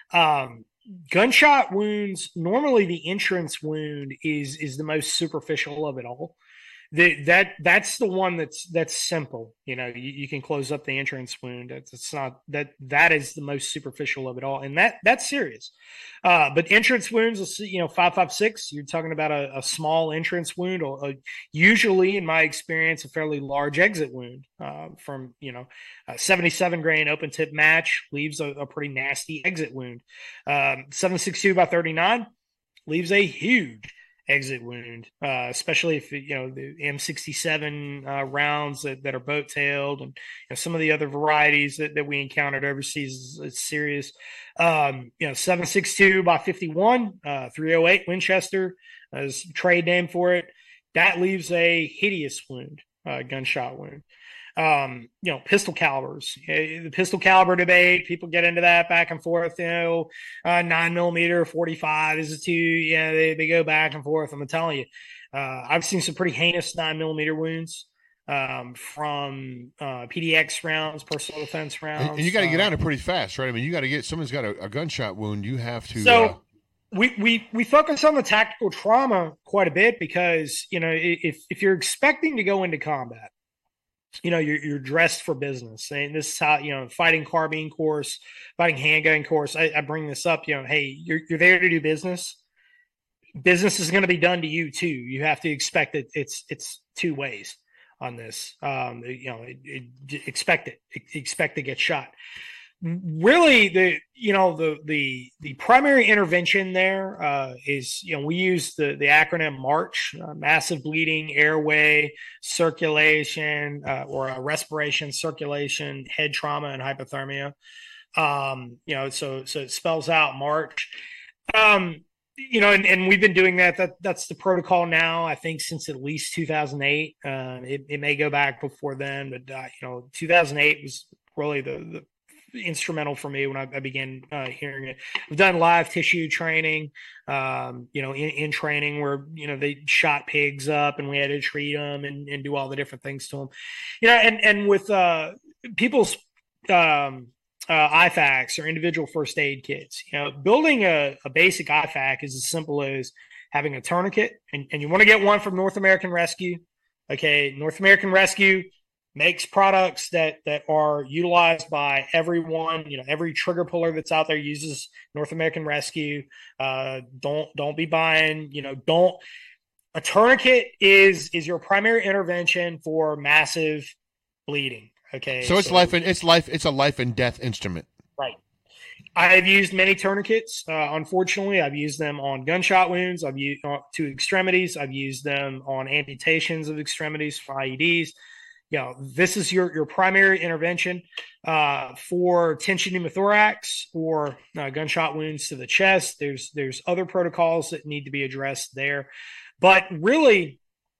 Um, gunshot wounds, normally the entrance wound is is the most superficial of it all. The, that that's the one that's that's simple. You know, you, you can close up the entrance wound. It's, it's not that that is the most superficial of it all, and that that's serious. Uh, but entrance wounds, you know, five five six. You're talking about a, a small entrance wound, or a, usually, in my experience, a fairly large exit wound. Uh, from you know, a seventy-seven grain open tip match leaves a, a pretty nasty exit wound. Um, seven six two by thirty-nine leaves a huge exit wound, uh, especially if you know the M sixty-seven uh, rounds that, that are boat tailed, and you know, some of the other varieties that, that we encountered overseas is, is serious. Um, you know, seven six two by fifty-one, uh, three oh eight Winchester is trade name for it. That leaves a hideous wound, uh, gunshot wound. Um, you know, pistol calibers, the pistol caliber debate, people get into that back and forth, you know, uh, nine millimeter, forty-five is a two, yeah, they, they go back and forth. I'm telling you, uh, I've seen some pretty heinous nine millimeter wounds, um, from, uh, P D X rounds, personal defense rounds.
And, and you got to get
uh,
on it pretty fast, right? I mean, you got to get, someone's got a, a gunshot wound. You have to,
so,
uh,
We, we we focus on the tactical trauma quite a bit because, you know, if, if you're expecting to go into combat, you know, you're, you're dressed for business. And this is how, you know, fighting carbine course, fighting handgun course. I, I bring this up, you know, hey, you're, you're there to do business. business is going to be done to you too. You have to expect it. It's it's two ways on this. Um, you know, it, it, expect it. Expect to get shot. Really, the you know the the the primary intervention there uh, is you know we use the the acronym MARCH: uh, massive bleeding, airway, circulation, uh, or uh, respiration, circulation, head trauma, and hypothermia. Um, you know, so so it spells out MARCH. Um, you know, and, and we've been doing that. That that's the protocol now. I think since at least two thousand eight. Uh, it, it may go back before then, but uh, you know, two thousand eight was really the, the instrumental for me when I, I began uh, hearing it. We've done live tissue training, um, you know, in, in training where, you know, they shot pigs up and we had to treat them and, and do all the different things to them, you know, and, and with uh, people's um, uh, I FAKs or individual first aid kits, you know, building a, a basic I FAK is as simple as having a tourniquet, and, and you want to get one from North American Rescue. Okay. North American Rescue makes products that that are utilized by everyone. You know, every trigger puller that's out there uses North American Rescue. Uh, don't don't be buying. You know, don't. A tourniquet is is your primary intervention for massive bleeding. Okay,
so it's so, life and it's life. It's a life and death instrument.
Right. I've used many tourniquets. Uh, unfortunately, I've used them on gunshot wounds. I've used uh, to extremities. I've used them on amputations of extremities for I E Ds. You know, this is your, your primary intervention uh, for tension pneumothorax or uh, gunshot wounds to the chest. There's there's other protocols that need to be addressed there. But really,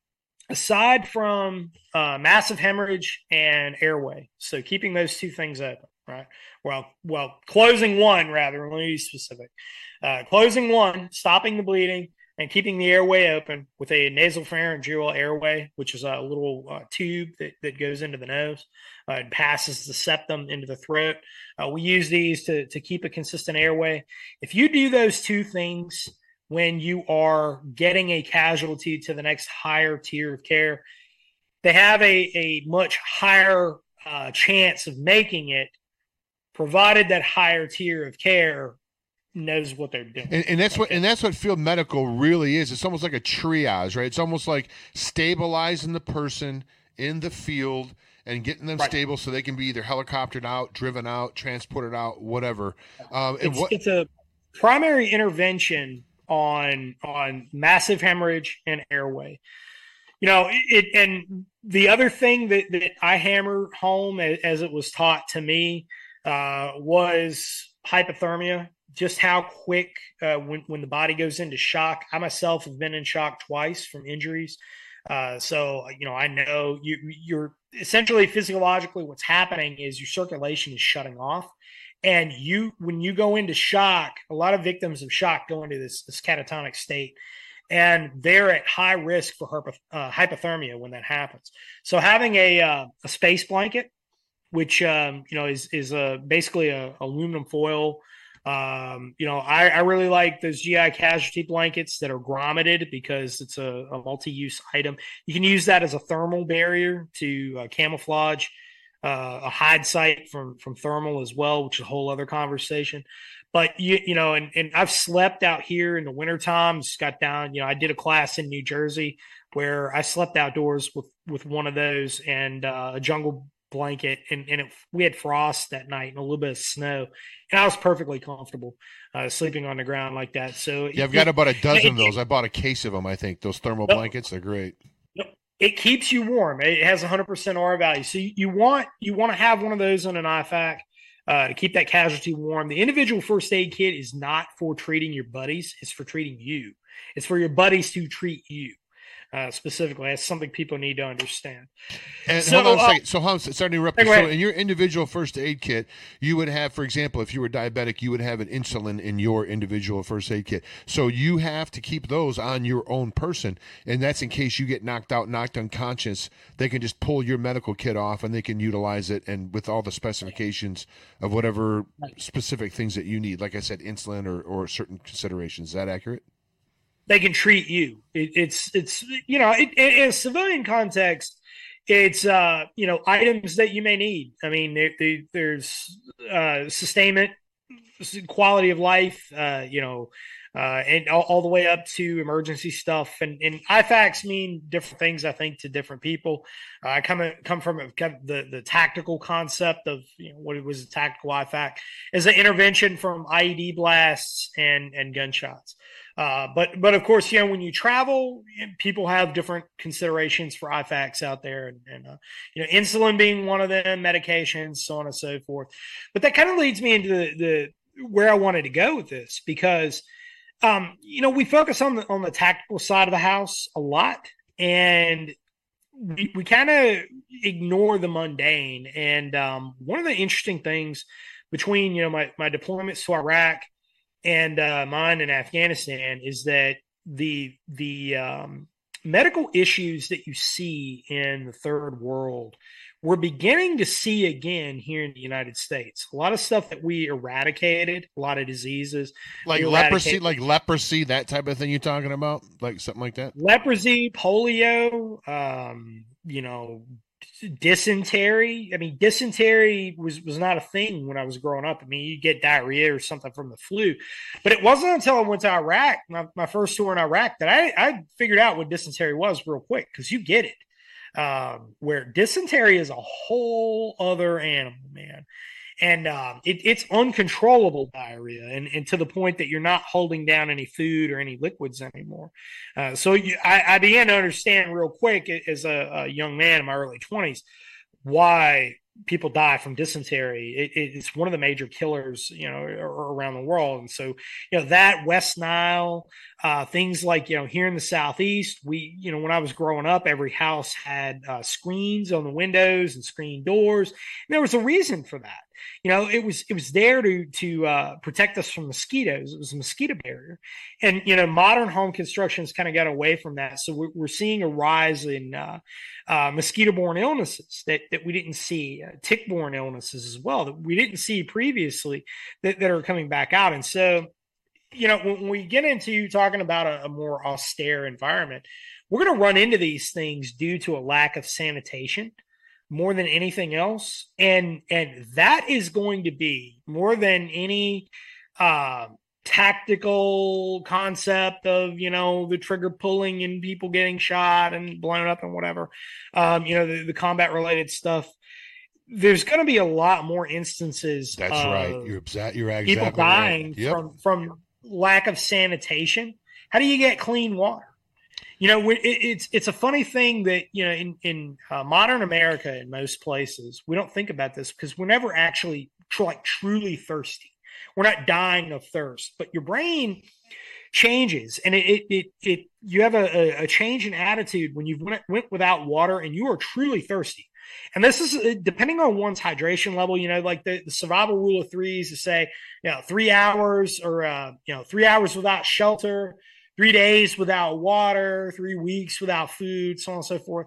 aside from uh, massive hemorrhage and airway, so keeping those two things open, right? Well, well, closing one, rather, let me be specific. Uh, closing one, stopping the bleeding, and keeping the airway open with a nasopharyngeal airway, which is a little uh, tube that, that goes into the nose. Uh, it passes the septum into the throat. Uh, we use these to, to keep a consistent airway. If you do those two things when you are getting a casualty to the next higher tier of care, they have a, a much higher uh, chance of making it, provided that higher tier of care knows what they're doing.
And, and that's okay. what and that's what field medical really is. It's almost like a triage, right? It's almost like stabilizing the person in the field and getting them right. stable so they can be either helicoptered out, driven out, transported out, whatever. Um,
it's,
what,
it's a primary intervention on on massive hemorrhage and airway. You know, it, it and the other thing that, that I hammer home as, as it was taught to me uh, was hypothermia. Just how quick uh, when, when the body goes into shock. I myself have been in shock twice from injuries. Uh, so, you know, I know you, you're essentially physiologically what's happening is your circulation is shutting off. And you, when you go into shock, a lot of victims of shock go into this, this catatonic state. And they're at high risk for herp- uh, hypothermia when that happens. So having a, uh, a space blanket, which, um, you know, is, is a, basically a aluminum foil. Um, you know, I, I really like those G I casualty blankets that are grommeted because it's a, a multi-use item. You can use that as a thermal barrier to uh, camouflage uh, a hide site from, from thermal as well, which is a whole other conversation. But, you, you know, and, and I've slept out here in the wintertime, just got down, you know, I did a class in New Jersey where I slept outdoors with, with one of those and uh, a jungle blanket, and, and it, we had frost that night and a little bit of snow, and I was perfectly comfortable uh, sleeping on the ground like that. So
yeah, I've got about a dozen it, of those. I bought a case of them. I think those thermal yep. blankets, they're great.
Yep. It keeps you warm. It has one hundred percent R value. So you, you want you want to have one of those on an I FAK uh, to keep that casualty warm. The individual first aid kit is not for treating your buddies. It's for treating you. It's for your buddies to treat you. Uh, specifically, that's something people need to understand.
And so, hold on a second. Uh, so, Hans, sorry to interrupt you. So, in your individual first aid kit, you would have, for example, if you were diabetic, you would have an insulin in your individual first aid kit. So, you have to keep those on your own person, and that's in case you get knocked out, knocked unconscious. They can just pull your medical kit off, and they can utilize it, and with all the specifications of whatever specific things that you need. Like I said, insulin or, or certain considerations. Is that accurate?
They can treat you. It, it's, it's, you know, it, it, in a civilian context, it's, uh, you know, items that you may need. I mean, there, there, there's uh, sustainment, quality of life, uh, you know, uh, and all, all the way up to emergency stuff. And, and I FACs mean different things, I think, to different people. Uh, I come come from a, kind of the the tactical concept of, you know, what it was a tactical I FAC as an intervention from I E D blasts and and gunshots. Uh, but but of course, you know, when you travel, people have different considerations for I FACs out there, and, and uh, you know, insulin being one of them, medications, so on and so forth. But that kind of leads me into the, the where I wanted to go with this, because um, you know, we focus on the on the tactical side of the house a lot, and we, we kind of ignore the mundane. And um, one of the interesting things between, you know, my my deployments to Iraq and uh, mine in Afghanistan is that the the um, medical issues that you see in the third world, we're beginning to see again here in the United States. A lot of stuff that we eradicated, a lot of diseases.
Like leprosy, like leprosy, that type of thing you're talking about? Like something like that?
Leprosy, polio, um, you know, dysentery. I mean, dysentery was, was not a thing when I was growing up. I mean, you get diarrhea or something from the flu, but it wasn't until I went to Iraq, my, my first tour in Iraq, that I, I figured out what dysentery was real quick, because you get it. Um, where dysentery is a whole other animal, man. And um, it, it's uncontrollable diarrhea, and, and to the point that you're not holding down any food or any liquids anymore. Uh, so you, I, I began to understand real quick as a, a young man in my early twenties why people die from dysentery. It, it's one of the major killers, you know, around the world. And so, you know, that West Nile, uh, things like, you know, here in the Southeast, we, you know, when I was growing up, every house had uh, screens on the windows and screen doors. And there was a reason for that. You know, it was it was there to to uh, protect us from mosquitoes. It was a mosquito barrier, and you know, modern home constructions kind of got away from that. So we're, we're seeing a rise in uh, uh, mosquito-borne illnesses that that we didn't see, uh, tick-borne illnesses as well that we didn't see previously that, that are coming back out. And so, you know, when we get into talking about a, a more austere environment, we're going to run into these things due to a lack of sanitation more than anything else. And, and that is going to be more than any uh, tactical concept of, you know, the trigger pulling and people getting shot and blown up and whatever, um, you know, the, the combat related stuff. There's going to be a lot more instances.
That's
of
right. You're exact. You're exactly
people dying
right. Yep.
from, from lack of sanitation. How do you get clean water? You know, it, it's it's a funny thing that, you know, in, in uh, modern America, in most places, we don't think about this because we're never actually tr- like truly thirsty. We're not dying of thirst, but your brain changes, and it it it, it you have a, a change in attitude when you went, went without water and you are truly thirsty. And this is depending on one's hydration level. You know, like the, the survival rule of threes to say, you know, three hours or uh, you know, three hours without shelter, three days without water, three weeks without food, so on and so forth.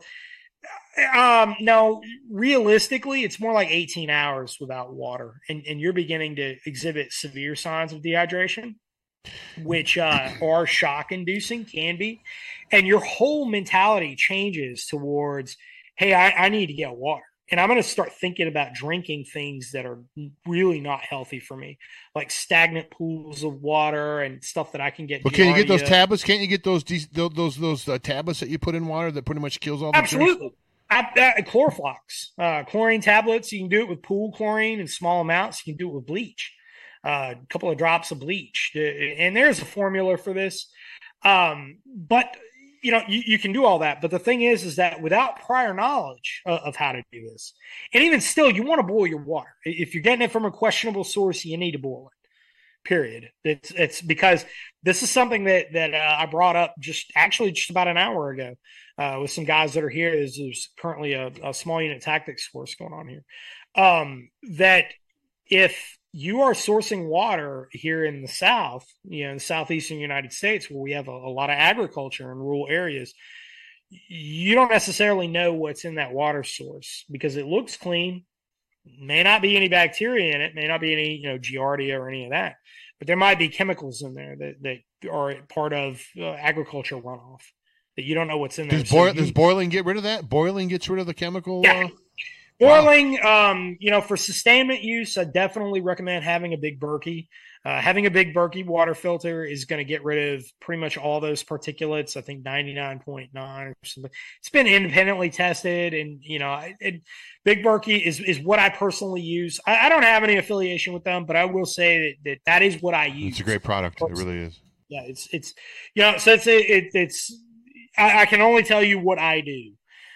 Um, no, realistically, it's more like eighteen hours without water, and, and you're beginning to exhibit severe signs of dehydration, which uh, are shock-inducing, can be. And your whole mentality changes towards, hey, I, I need to get water. And I'm going to start thinking about drinking things that are really not healthy for me, like stagnant pools of water and stuff that I can get.
But can you get those tablets? Can't you get those those those, those uh, tablets that you put in water that pretty much kills all the
Absolutely. I, I, Chloroflox, uh, chlorine tablets. You can do it with pool chlorine in small amounts. You can do it with bleach, uh, a couple of drops of bleach. And there's a formula for this. Um, but you know, you, you can do all that. But the thing is, is that without prior knowledge of, of how to do this, and even still, you want to boil your water. If you're getting it from a questionable source, you need to boil it, period. It's, it's because this is something that, that uh, I brought up just actually just about an hour ago uh, with some guys that are here. There's, there's currently a, a small unit tactics course going on here. Um, that if you are sourcing water here in the South, you know, in the southeastern United States, where we have a, a lot of agriculture in rural areas, you don't necessarily know what's in that water source because it looks clean. May not be any bacteria in it, may not be any, you know, Giardia or any of that, but there might be chemicals in there that, that are part of uh, agriculture runoff that you don't know what's in there.
Does, boil, so you, does boiling get rid of that? Boiling gets rid of the chemical?
Yeah.
Uh...
Boiling, wow. um, you know, for sustainment use, I definitely recommend having a big Berkey. Uh, having a big Berkey water filter is going to get rid of pretty much all those particulates. I think ninety-nine point nine or something. It's been independently tested, and you know, it, Big Berkey is is what I personally use. I, I don't have any affiliation with them, but I will say that that, that is what I use.
It's a great product. It really is.
Yeah, it's it's you know, so it's it, it's I, I can only tell you what I do,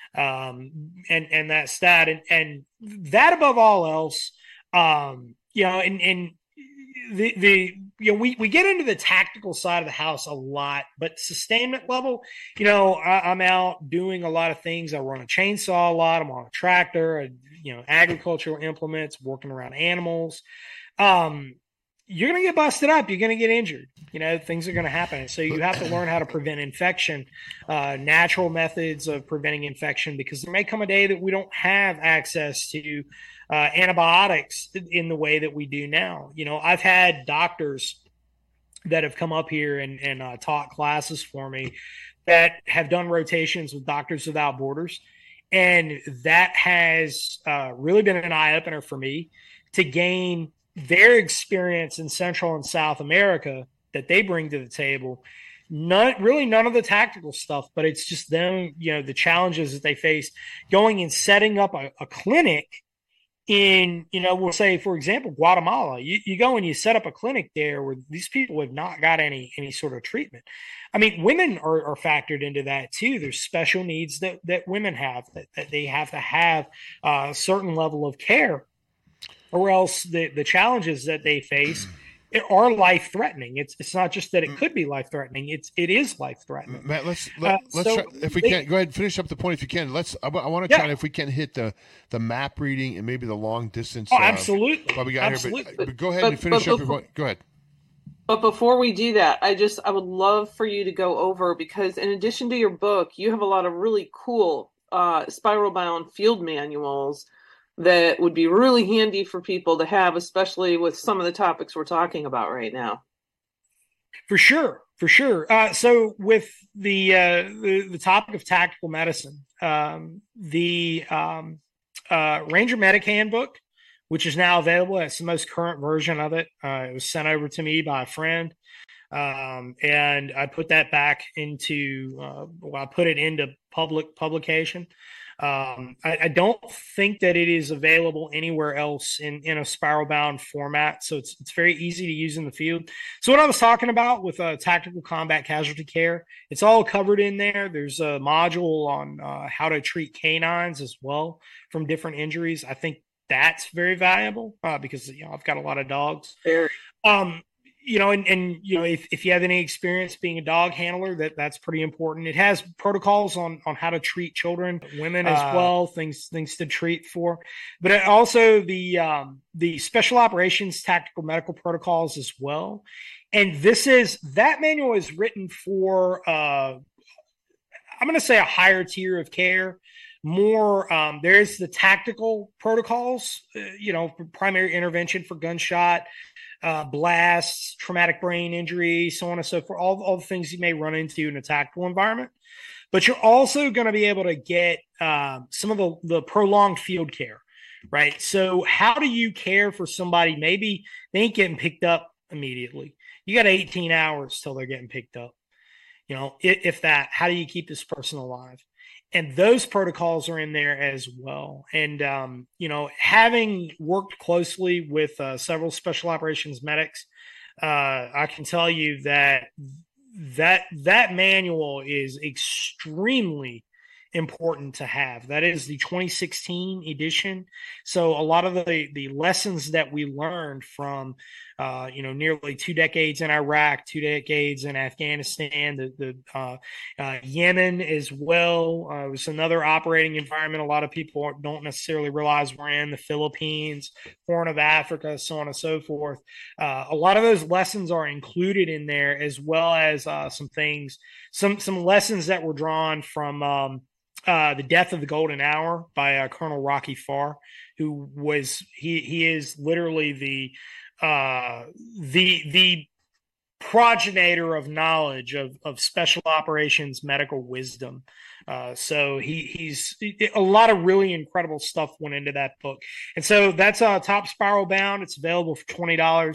um, and and that's that, and and that above all else, um, you know, and and. The the you know we, we get into the tactical side of the house a lot, but sustainment level, you know, I, I'm out doing a lot of things. I run a chainsaw a lot. I'm on a tractor, I, you know, agricultural implements, working around animals. Um, you're going to get busted up. You're going to get injured. You know, things are going to happen. So you have to learn how to prevent infection, uh, natural methods of preventing infection, because there may come a day that we don't have access to Uh, antibiotics in the way that we do now. You know, I've had doctors that have come up here and, and uh, taught classes for me that have done rotations with Doctors Without Borders. And that has uh, really been an eye opener for me to gain their experience in Central and South America that they bring to the table. Not really none of the tactical stuff, but it's just them, you know, the challenges that they face going and setting up a, a clinic in, you know, we'll say, for example, Guatemala. You, you go and you set up a clinic there where these people have not got any any sort of treatment. I mean, women are, are factored into that too. There's special needs that, that women have, that, that they have to have a certain level of care, or else the, the challenges that they face are life threatening. It's it's not just that it could be life threatening. It's it is life threatening.
Matt, let's let,
uh,
let's
so
try, if we
they,
can go ahead and finish up the point if you can. Let's I, I want to
yeah.
try if we can hit the the map reading and maybe the long distance.
Oh,
uh,
absolutely.
While we got
absolutely.
here, but, but go ahead
but,
and finish
but,
up
but,
your point. Go ahead.
But before we do that, I just I would love for you to go over, because in addition to your book, you have a lot of really cool uh, spiral bound field manuals that would be really handy for people to have, especially with some of the topics we're talking about right now.
For sure, for sure. Uh, so with the, uh, the the topic of tactical medicine, um, the um, uh, Ranger Medic Handbook, which is now available, that's the most current version of it. Uh, it was sent over to me by a friend, um, and I put that back into. Uh, well, I put it into public publication. Um, I, I don't think that it is available anywhere else in, in a spiral bound format. So it's, it's very easy to use in the field. So what I was talking about with uh, tactical combat casualty care, it's all covered in there. There's a module on uh, how to treat canines as well from different injuries. I think that's very valuable uh, because, you know, I've got a lot of dogs.
Very.
Um, You know, and, and you know, if, if you have any experience being a dog handler, that that's pretty important. It has protocols on on how to treat children, women as uh, well, things things to treat for. But it also the um, the special operations tactical medical protocols as well. And this is that manual is written for uh, I'm going to say a higher tier of care. More, um, there's the tactical protocols, uh, you know, for primary intervention for gunshot. Uh, blasts, traumatic brain injury, so on and so forth, all, all the things you may run into in a tactical environment. But you're also going to be able to get uh, some of the, the prolonged field care, right? So how do you care for somebody? Maybe they ain't getting picked up immediately. You got eighteen hours till they're getting picked up. You know, if, if that, how do you keep this person alive? And those protocols are in there as well. And, um, you know, having worked closely with uh, several special operations medics, uh, I can tell you that that that manual is extremely important to have. That is the twenty sixteen edition. So a lot of the, the lessons that we learned from, uh, you know, nearly two decades in Iraq, two decades in Afghanistan, the, the uh, uh, Yemen as well. Uh, it was another operating environment. A lot of people don't necessarily realize we're in the Philippines, Horn of Africa, so on and so forth. Uh, a lot of those lessons are included in there, as well as uh, some things, some some lessons that were drawn from um, uh, the Death of the Golden Hour by uh, Colonel Rocky Farr, who was he he is literally the uh, the the progenitor of knowledge of of special operations medical wisdom. Uh, so he he's a lot of really incredible stuff went into that book, and so that's uh, Top Spiral Bound. It's available for twenty dollars.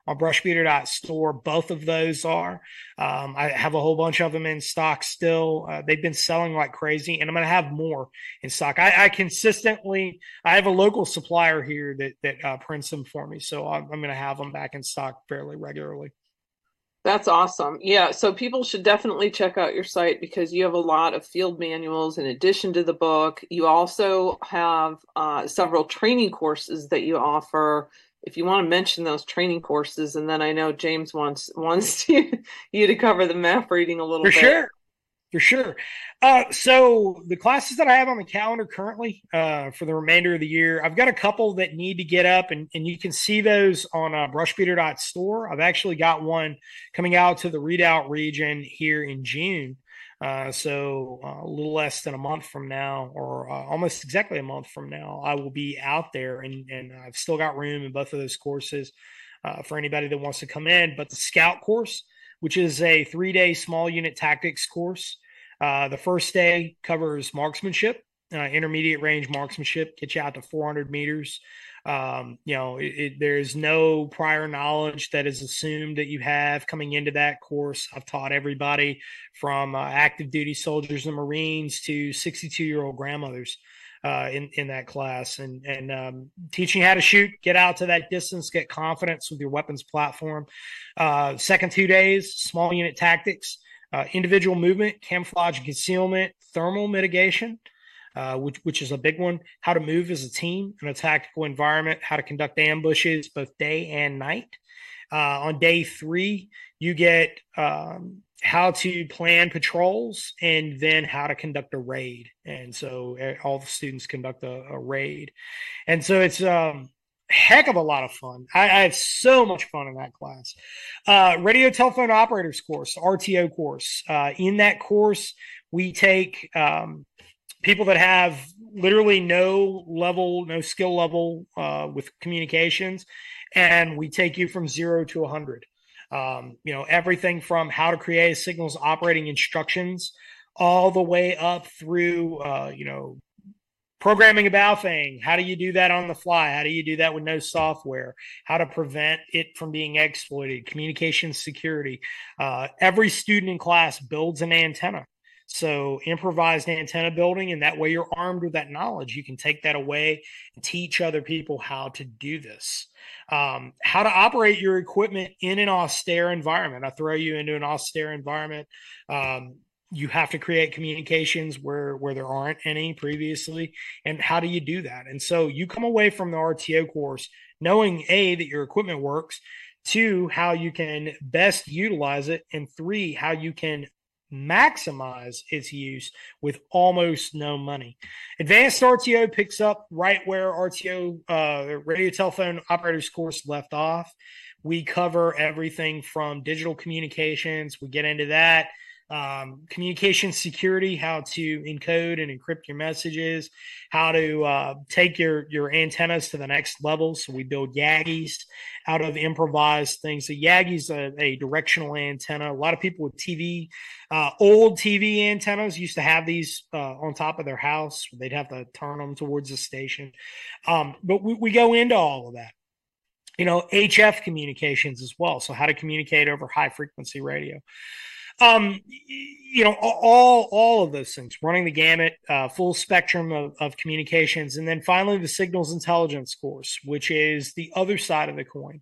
on brush beater dot store. Both of those are. Um, I have a whole bunch of them in stock still. Uh, they've been selling like crazy, and I'm going to have more in stock. I, I consistently, I have a local supplier here that that uh, prints them for me, so I'm, I'm going to have them back in stock fairly regularly.
That's awesome. Yeah, so people should definitely check out your site because you have a lot of field manuals in addition to the book. You also have uh, several training courses that you offer. If you want to mention those training courses, and then I know James wants wants you, you to cover the map reading a little
For
bit.
sure. For sure. Uh, so the classes that I have on the calendar currently uh, for the remainder of the year, I've got a couple that need to get up, and, and you can see those on uh, brush beater dot store. I've actually got one coming out to the Redoubt region here in June. Uh, so uh, a little less than a month from now, or uh, almost exactly a month from now, I will be out there, and, and I've still got room in both of those courses uh, for anybody that wants to come in. But the Scout course, which is a three-day small unit tactics course. Uh, the first day covers marksmanship, uh, intermediate range marksmanship, get you out to four hundred meters. Um, you know, it, it, there's no prior knowledge that is assumed that you have coming into that course. I've taught everybody from uh, active duty soldiers and Marines to sixty-two-year-old grandmothers uh, in, in that class, and, and um, teaching how to shoot, get out to that distance, get confidence with your weapons platform. Uh, second two days, small unit tactics. Uh, individual movement, camouflage and concealment, thermal mitigation, uh, which, which is a big one, how to move as a team in a tactical environment, how to conduct ambushes both day and night. Uh, on day three, you get um, how to plan patrols and then how to conduct a raid. And so all the students conduct a, a raid. And so it's um, heck of a lot of fun. I, I had so much fun in that class. Uh, radio telephone operators course, R T O course. Uh, in that course, we take um, people that have literally no level, no skill level uh, with communications, and we take you from zero to one hundred. Um, you know, everything from how to create signals operating instructions all the way up through, uh, you know, programming a Baofeng. How do you do that on the fly? How do you do that with no software? How to prevent it from being exploited? Communication security. Uh, every student in class builds an antenna. So improvised antenna building, and that way you're armed with that knowledge. You can take that away and teach other people how to do this. Um, how to operate your equipment in an austere environment. I throw you into an austere environment. Um, You have to create communications where, where there aren't any previously. And how do you do that? And so you come away from the R T O course knowing, A, that your equipment works, two, how you can best utilize it, and three, how you can maximize its use with almost no money. Advanced R T O picks up right where R T O, uh, radio telephone operators course left off. We cover everything from digital communications. We get into that. Um, communication security, how to encode and encrypt your messages, how to uh, take your, your antennas to the next level. So we build Yagis out of improvised things. So Yagi's a, a directional antenna. A lot of people with T V, uh, old T V antennas used to have these uh, on top of their house. They'd have to turn them towards the station. Um, but we, we go into all of that. You know, H F communications as well. So how to communicate over high frequency radio. Um, you know, all all of those things, running the gamut, uh, full spectrum of, of communications. And then finally, the signals intelligence course, which is the other side of the coin.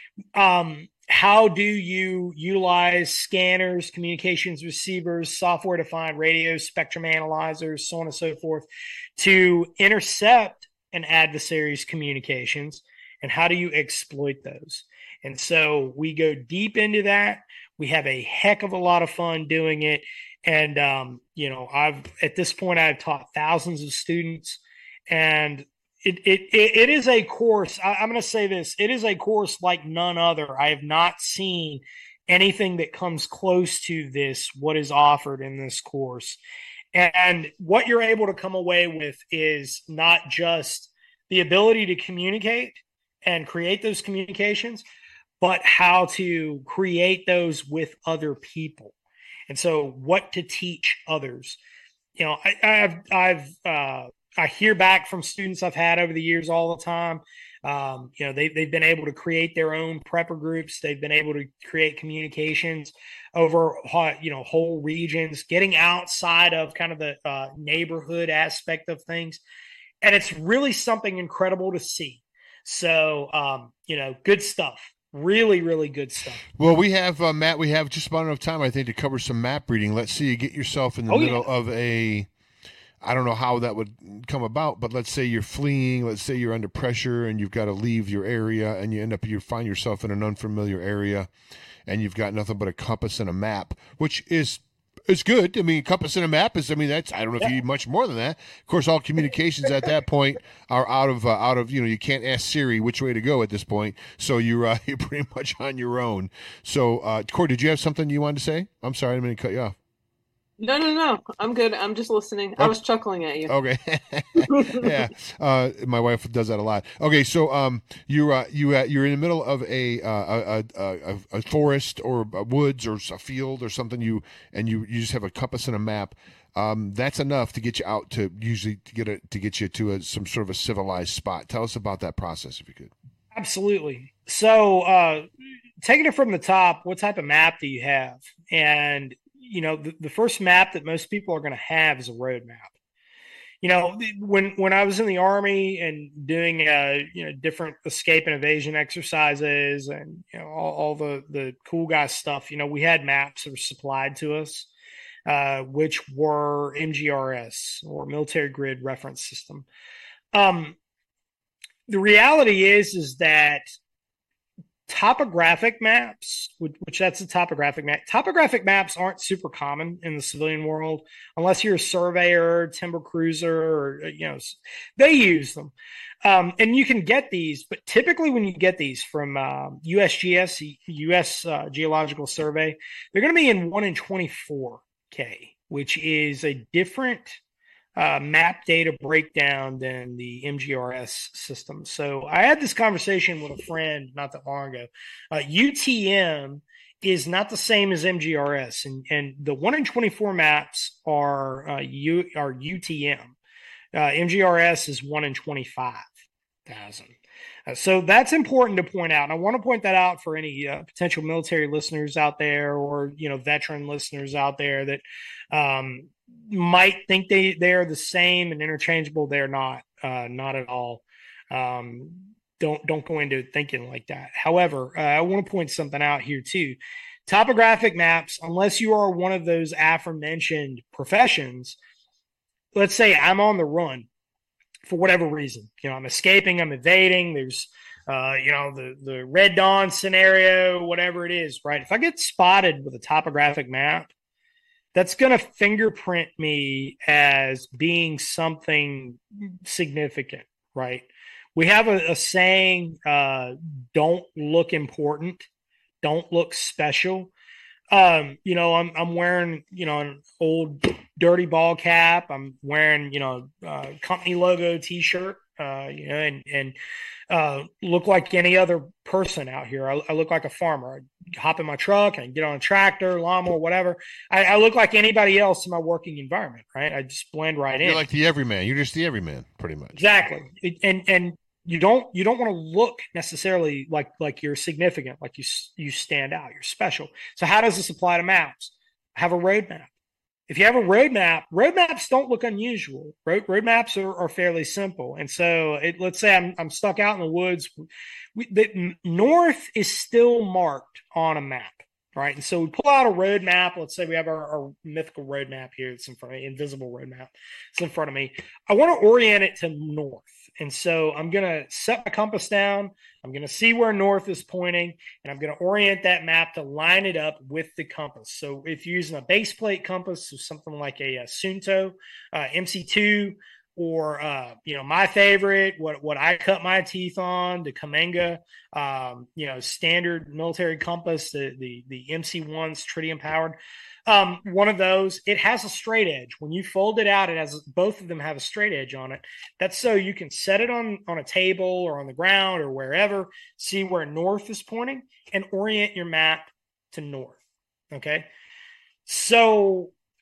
Um, how do you utilize scanners, communications receivers, software-defined radios, spectrum analyzers, so on and so forth, to intercept an adversary's communications, and how do you exploit those? And so we go deep into that. We have a heck of a lot of fun doing it. And, um, you know, I've, at this point, I've taught thousands of students, and it, it, it, it is a course. I, I'm going to say this. It is a course like none other. I have not seen anything that comes close to this, what is offered in this course. And what you're able to come away with is not just the ability to communicate and create those communications, but how to create those with other people. And so what to teach others. You know, I, I've, I've, uh, I hear back from students I've had over the years all the time. Um, you know, they, they've been able to create their own prepper groups. They've been able to create communications over, you know, whole regions, getting outside of kind of the uh, neighborhood aspect of things. And it's really something incredible to see. So, um, you know, good stuff. Really, really good stuff.
Well, we have, uh, Matt, we have just about enough time, I think, to cover some map reading. Let's see you get yourself in the
oh,
middle
yeah.
of a, I don't know how that would come about, but let's say you're fleeing, let's say you're under pressure and you've got to leave your area and you end up, you find yourself in an unfamiliar area and you've got nothing but a compass and a map, which is It's good. I mean, compass and a map is. I mean, that's. I don't know if
Yeah.
you need much more than that. Of course, all communications at that point are out of uh, out of. You know, you can't ask Siri which way to go at this point. So you're uh, you're pretty much on your own. So, uh, Corey, did you have something you wanted to say? I'm sorry, I didn't mean to cut you off.
No, no, no. I'm good. I'm just listening. I was chuckling at you.
Okay. Yeah. Uh, my wife does that a lot. Okay. So, um, you, uh, you, uh, you're in the middle of a, uh, a, a, a forest or a woods or a field or something. You, and you, you just have a compass and a map. Um, that's enough to get you out to usually to get it, to get you to a, some sort of a civilized spot. Tell us about that process if you could.
Absolutely. So, uh, taking it from the top, what type of map do you have? And, you know, the, the first map that most people are going to have is a road map. You know, when when I was in the Army and doing, uh, you know, different escape and evasion exercises and, you know, all, all the, the cool guy stuff, you know, we had maps that were supplied to us, uh, which were M G R S or Military Grid Reference System. Um, the reality is, is that topographic maps, which that's a topographic map. Topographic maps aren't super common in the civilian world, unless you're a surveyor, timber cruiser, or, you know, they use them. Um, and you can get these, but typically when you get these from uh, U S G S, U S uh, Geological Survey, they're going to be in one in twenty-four K, which is a different Uh, map data breakdown than the M G R S system. So I had this conversation with a friend not that long ago. Uh, U T M is not the same as M G R S, and, and the one in twenty-four maps are uh, U are U T M. Uh, M G R S is one in twenty-five thousand. Uh, so that's important to point out. And I want to point that out for any uh, potential military listeners out there, or, you know, veteran listeners out there that um, might think they, they're the same and interchangeable. They're not, uh, not at all. Um, don't, don't go into thinking like that. However, uh, I want to point something out here too. Topographic maps, unless you are one of those aforementioned professions, let's say I'm on the run for whatever reason, you know, I'm escaping, I'm evading, there's, uh, you know, the, the Red Dawn scenario, whatever it is, right? If I get spotted with a topographic map, that's going to fingerprint me as being something significant, right? We have a, a saying, uh, don't look important, don't look special. Um, you know, I'm I'm wearing, you know, an old dirty ball cap. I'm wearing, you know, uh, company logo T-shirt. Uh, you know, and and uh, look like any other person out here. I, I look like a farmer. I hop in my truck and get on a tractor, lawnmower, whatever. I, I look like anybody else in my working environment, right? I just blend right in.
You're like the everyman. You're just the everyman, pretty much.
Exactly. It, and and you don't you don't want to look necessarily like like you're significant, like you you stand out, you're special. So how does this apply to maps? Have a roadmap. If you have a roadmap, roadmaps don't look unusual. Road roadmaps are, are fairly simple. And so it, let's say I'm I'm stuck out in the woods. We, the north is still marked on a map, right? And so we pull out a roadmap. Let's say we have our, our mythical roadmap here. It's in front of me, invisible roadmap. It's in front of me. I want to orient it to north. And so I'm going to set my compass down. I'm going to see where north is pointing, and I'm going to orient that map to line it up with the compass. So if you're using a base plate compass, so something like a, a Suunto uh, M C two, or, uh, you know, my favorite, what, what I cut my teeth on, the Kamenga, um, you know, standard military compass, the, the, the M C ones, tritium powered. Um, one of those, it has a straight edge. When you fold it out, it has, both of them have a straight edge on it. That's so you can set it on, on a table or on the ground or wherever, see where north is pointing, and orient your map to north. Okay. So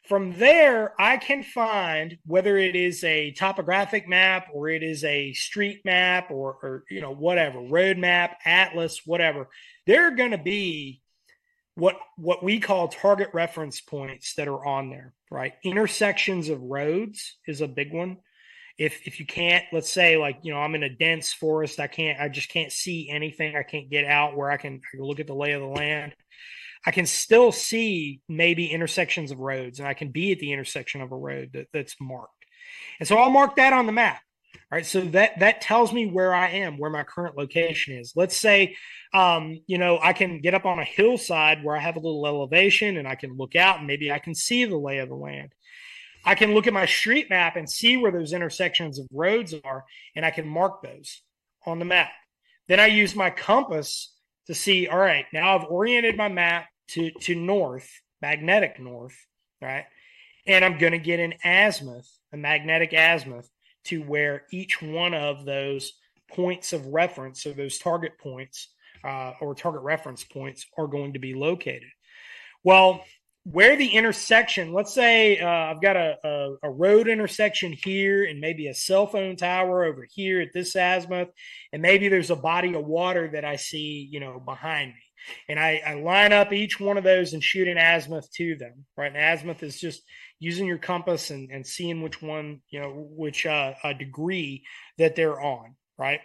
From there, I can find whether it is a topographic map or it is a street map or, or you know, whatever, road map, atlas, whatever. There are going to be what what we call target reference points that are on there, right? Intersections of roads is a big one. If if you can't, let's say, like, you know, I'm in a dense forest, I can't, I just can't see anything. I can't get out where I can, I can look at the lay of the land. I can still see maybe intersections of roads, and I can be at the intersection of a road that, that's marked. And so I'll mark that on the map. All right. So that, that tells me where I am, where my current location is. Let's say, um, you know, I can get up on a hillside where I have a little elevation and I can look out and maybe I can see the lay of the land. I can look at my street map and see where those intersections of roads are, and I can mark those on the map. Then I use my compass to see, all right, now I've oriented my map to, to north, magnetic north, right? And I'm going to get an azimuth, a magnetic azimuth, to where each one of those points of reference, or those target points uh, or target reference points, are going to be located. Well, where the intersection, let's say uh, I've got a, a, a road intersection here and maybe a cell phone tower over here at this azimuth, and maybe there's a body of water that I see, you know, behind me. And I, I line up each one of those and shoot an azimuth to them, right? An azimuth is just using your compass and, and seeing which one, you know, which uh, a degree that they're on, right?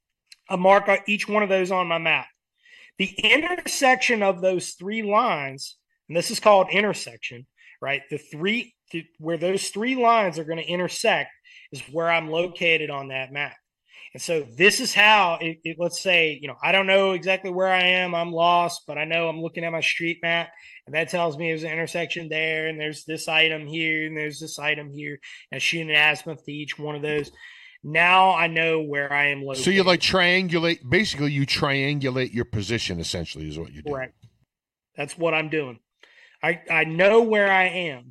I mark each one of those on my map. The intersection of those three lines, and this is called intersection, right? The three, where those three lines are going to intersect is where I'm located on that map. And so this is how, it, it, let's say, you know, I don't know exactly where I am. I'm lost, but I know I'm looking at my street map, and that tells me there's an intersection there, and there's this item here, and there's this item here, and I shoot an azimuth to each one of those. Now I know where I am located.
So you like triangulate, basically you triangulate your position, essentially, is what you do.
Correct. That's what I'm doing. I, I know where I am.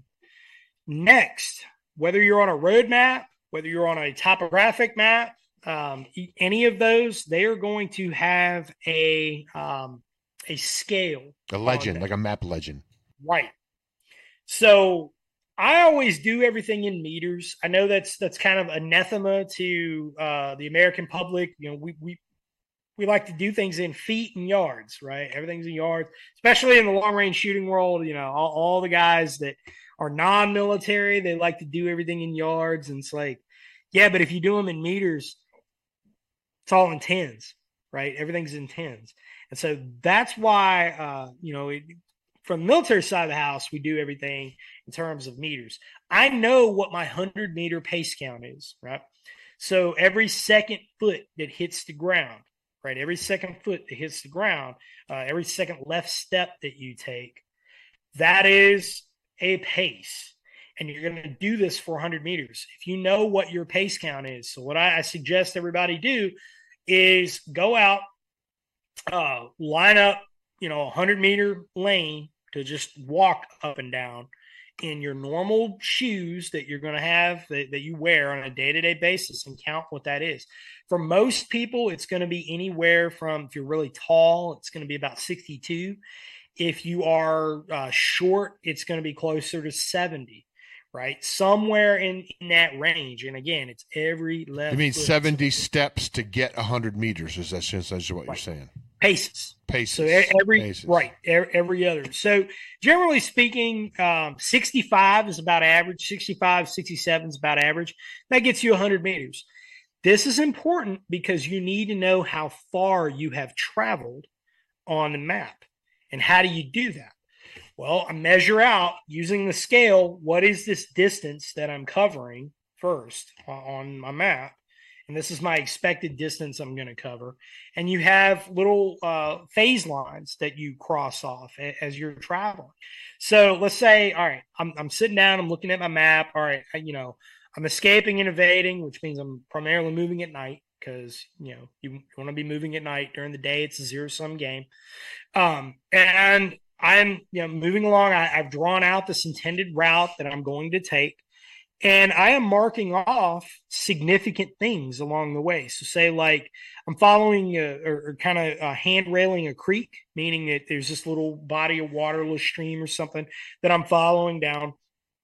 Next, whether you're on a road map, whether you're on a topographic map, um, any of those, they are going to have a um, a scale.
A legend, like a map legend.
Right. So I always do everything in meters. I know that's that's kind of anathema to uh, the American public. You know, we we we like to do things in feet and yards, right? Everything's in yards, especially in the long range shooting world. You know, all, all the guys that are non-military, they like to do everything in yards. And it's like, yeah, but if you do them in meters, it's all in tens, right? Everything's in tens. And so that's why, uh, you know, it, from the military side of the house, we do everything in terms of meters. I know what my one hundred meter pace count is, right? So every second foot that hits the ground, right? Every second foot that hits the ground, uh, every second left step that you take, that is a pace. And you're going to do this for one hundred meters. If you know what your pace count is. So what I, I suggest everybody do is go out, uh, line up, you know, a one hundred meter lane to just walk up and down in your normal shoes that you're going to have that, that you wear on a day-to-day basis, and count what that is. For most people, it's going to be anywhere from, if you're really tall, it's going to be about sixty-two. If you are uh, short, it's going to be closer to seventy, right? Somewhere in, in that range. And again, it's every left.
You mean
foot.
seventy steps to get one hundred meters? Is that essentially what
Right.
you're saying?
Paces.
Paces.
So every
Paces.
right, every other. So generally speaking, um, sixty-five is about average. sixty-five, sixty-seven is about average. That gets you one hundred meters. This is important because you need to know how far you have traveled on the map. And how do you do that? Well, I measure out using the scale, what is this distance that I'm covering first on my map? And this is my expected distance I'm going to cover. And you have little uh, phase lines that you cross off a, as you're traveling. So let's say, all right, I'm, I'm sitting down, I'm looking at my map. All right, I, you know, I'm escaping and evading, which means I'm primarily moving at night because, you know, you, you want to be moving at night. During the day, it's a zero-sum game. Um, and I'm, you know, moving along. I, I've drawn out this intended route that I'm going to take. And I am marking off significant things along the way. So say like I'm following a, or, or kind of uh, hand railing a creek, meaning that there's this little body of water, little stream or something that I'm following down.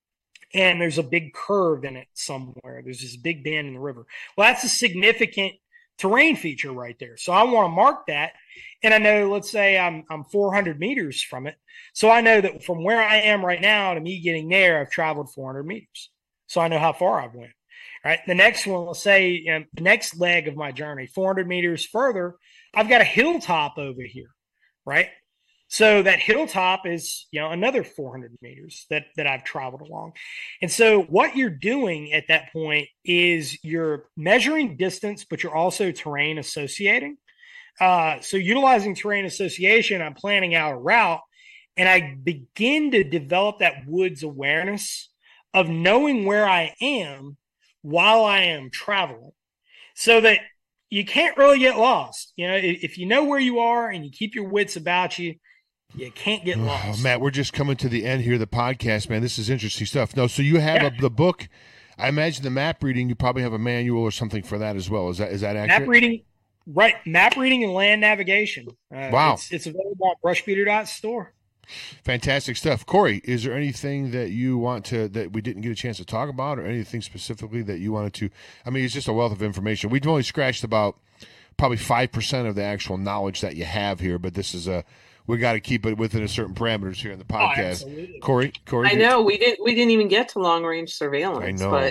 and there's a big curve in it somewhere. There's this big bend in the river. Well, that's a significant terrain feature right there. So I want to mark that. And I know, let's say I'm I'm four hundred meters from it. So I know that from where I am right now to me getting there, I've traveled four hundred meters. So I know how far I've went. Right. The next one, let's say you know, the next leg of my journey, four hundred meters further, I've got a hilltop over here. Right. So that hilltop is, you know, another four hundred meters that, that I've traveled along. And so what you're doing at that point is you're measuring distance, but you're also terrain associating. Uh, so utilizing terrain association, I'm planning out a route, and I begin to develop that woods awareness of knowing where I am while I am traveling, so that you can't really get lost. You know, if you know where you are and you keep your wits about you, you can't get lost.
Oh, Matt, we're just coming to the end here of the podcast, man. This is interesting stuff. No, so you have
yeah.
a, the book. I imagine the map reading, you probably have a manual or something for that as well. Is that is that accurate?
Map reading, right. Map reading and land navigation. Uh,
wow.
It's, it's available at brush beater dot store.
Fantastic stuff. Corey, is there anything that you want to, that we didn't get a chance to talk about, or anything specifically that you wanted to, I mean, it's just a wealth of information. We've only scratched about probably five percent of the actual knowledge that you have here, but this is a, we got to keep it within a certain parameters here in the podcast.
Oh,
Corey, Corey.
I know we didn't, we didn't even get to long range surveillance,
I know.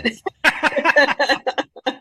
but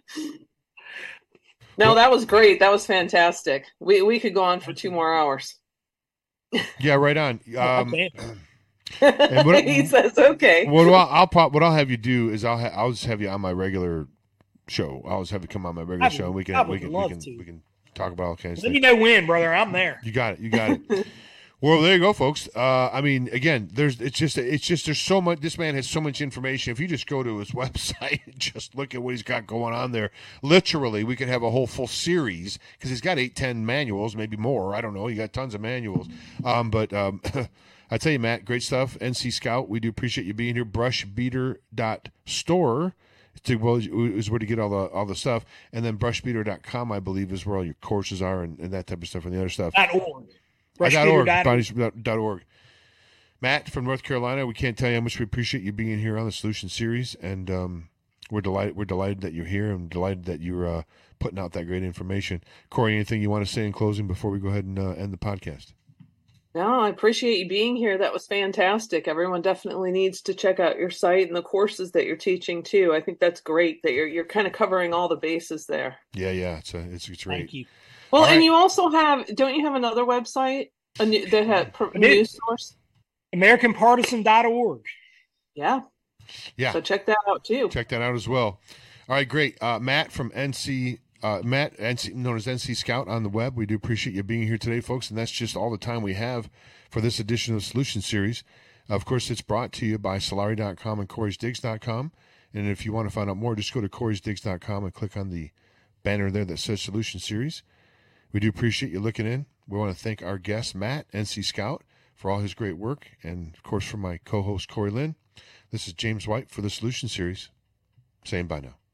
no, that was great. That was fantastic. We, we could go on for two more hours.
Yeah, right on. Um,
what, he says, "Okay."
What I'll, I'll pop, what I'll have you do is I'll ha- I'll just have you on my regular show. I'll just have you come on my regular
I
show, and we can
I
we
would
can
love
we can
to.
we can talk about all kinds of
Let
things.
me know when, brother. I'm there.
You got it. You got it. Well, there you go, folks. Uh, I mean, again, there's it's just it's just there's so much. This man has so much information. If you just go to his website and just look at what he's got going on there, literally, we could have a whole full series because he's got eight, ten manuals, maybe more. I don't know. He got tons of manuals. Um, but um, I tell you, Matt, great stuff. N C Scout, we do appreciate you being here. brush beater dot store to, well, is where to get all the all the stuff, and then brush beater dot com, I believe, is where all your courses are and, and that type of stuff and the other stuff.
Dot org.
Dot org, dot org. Matt from North Carolina, we can't tell you how much we appreciate you being here on the Solution Series, and um, we're delighted. We're delighted that you're here, and delighted that you're uh, putting out that great information. Corey, anything you want to say in closing before we go ahead and uh, end the podcast?
No, I appreciate you being here. That was fantastic. Everyone definitely needs to check out your site and the courses that you're teaching too. I think that's great that you're you're kind of covering all the bases there.
Yeah, yeah, it's a, it's it's great.
Thank you.
Well,
All
and
right.
you also have, don't you have another website a new, that had a
do.
news source?
American Partisan dot org.
Yeah.
Yeah.
So check that out too.
Check that out as well. All right, great. Uh, Matt from N C, uh, Matt, N C, known as N C Scout on the web. We do appreciate you being here today, folks. And that's just all the time we have for this edition of the Solution Series. Of course, it's brought to you by Solari dot com and Corey's Digs dot com. And if you want to find out more, just go to Corey's Digs dot com and click on the banner there that says Solution Series. We do appreciate you looking in. We want to thank our guest, Matt, N C Scout, for all his great work. And, of course, for my co-host, Corey Lynn. This is James White for the Solution Series, saying bye now.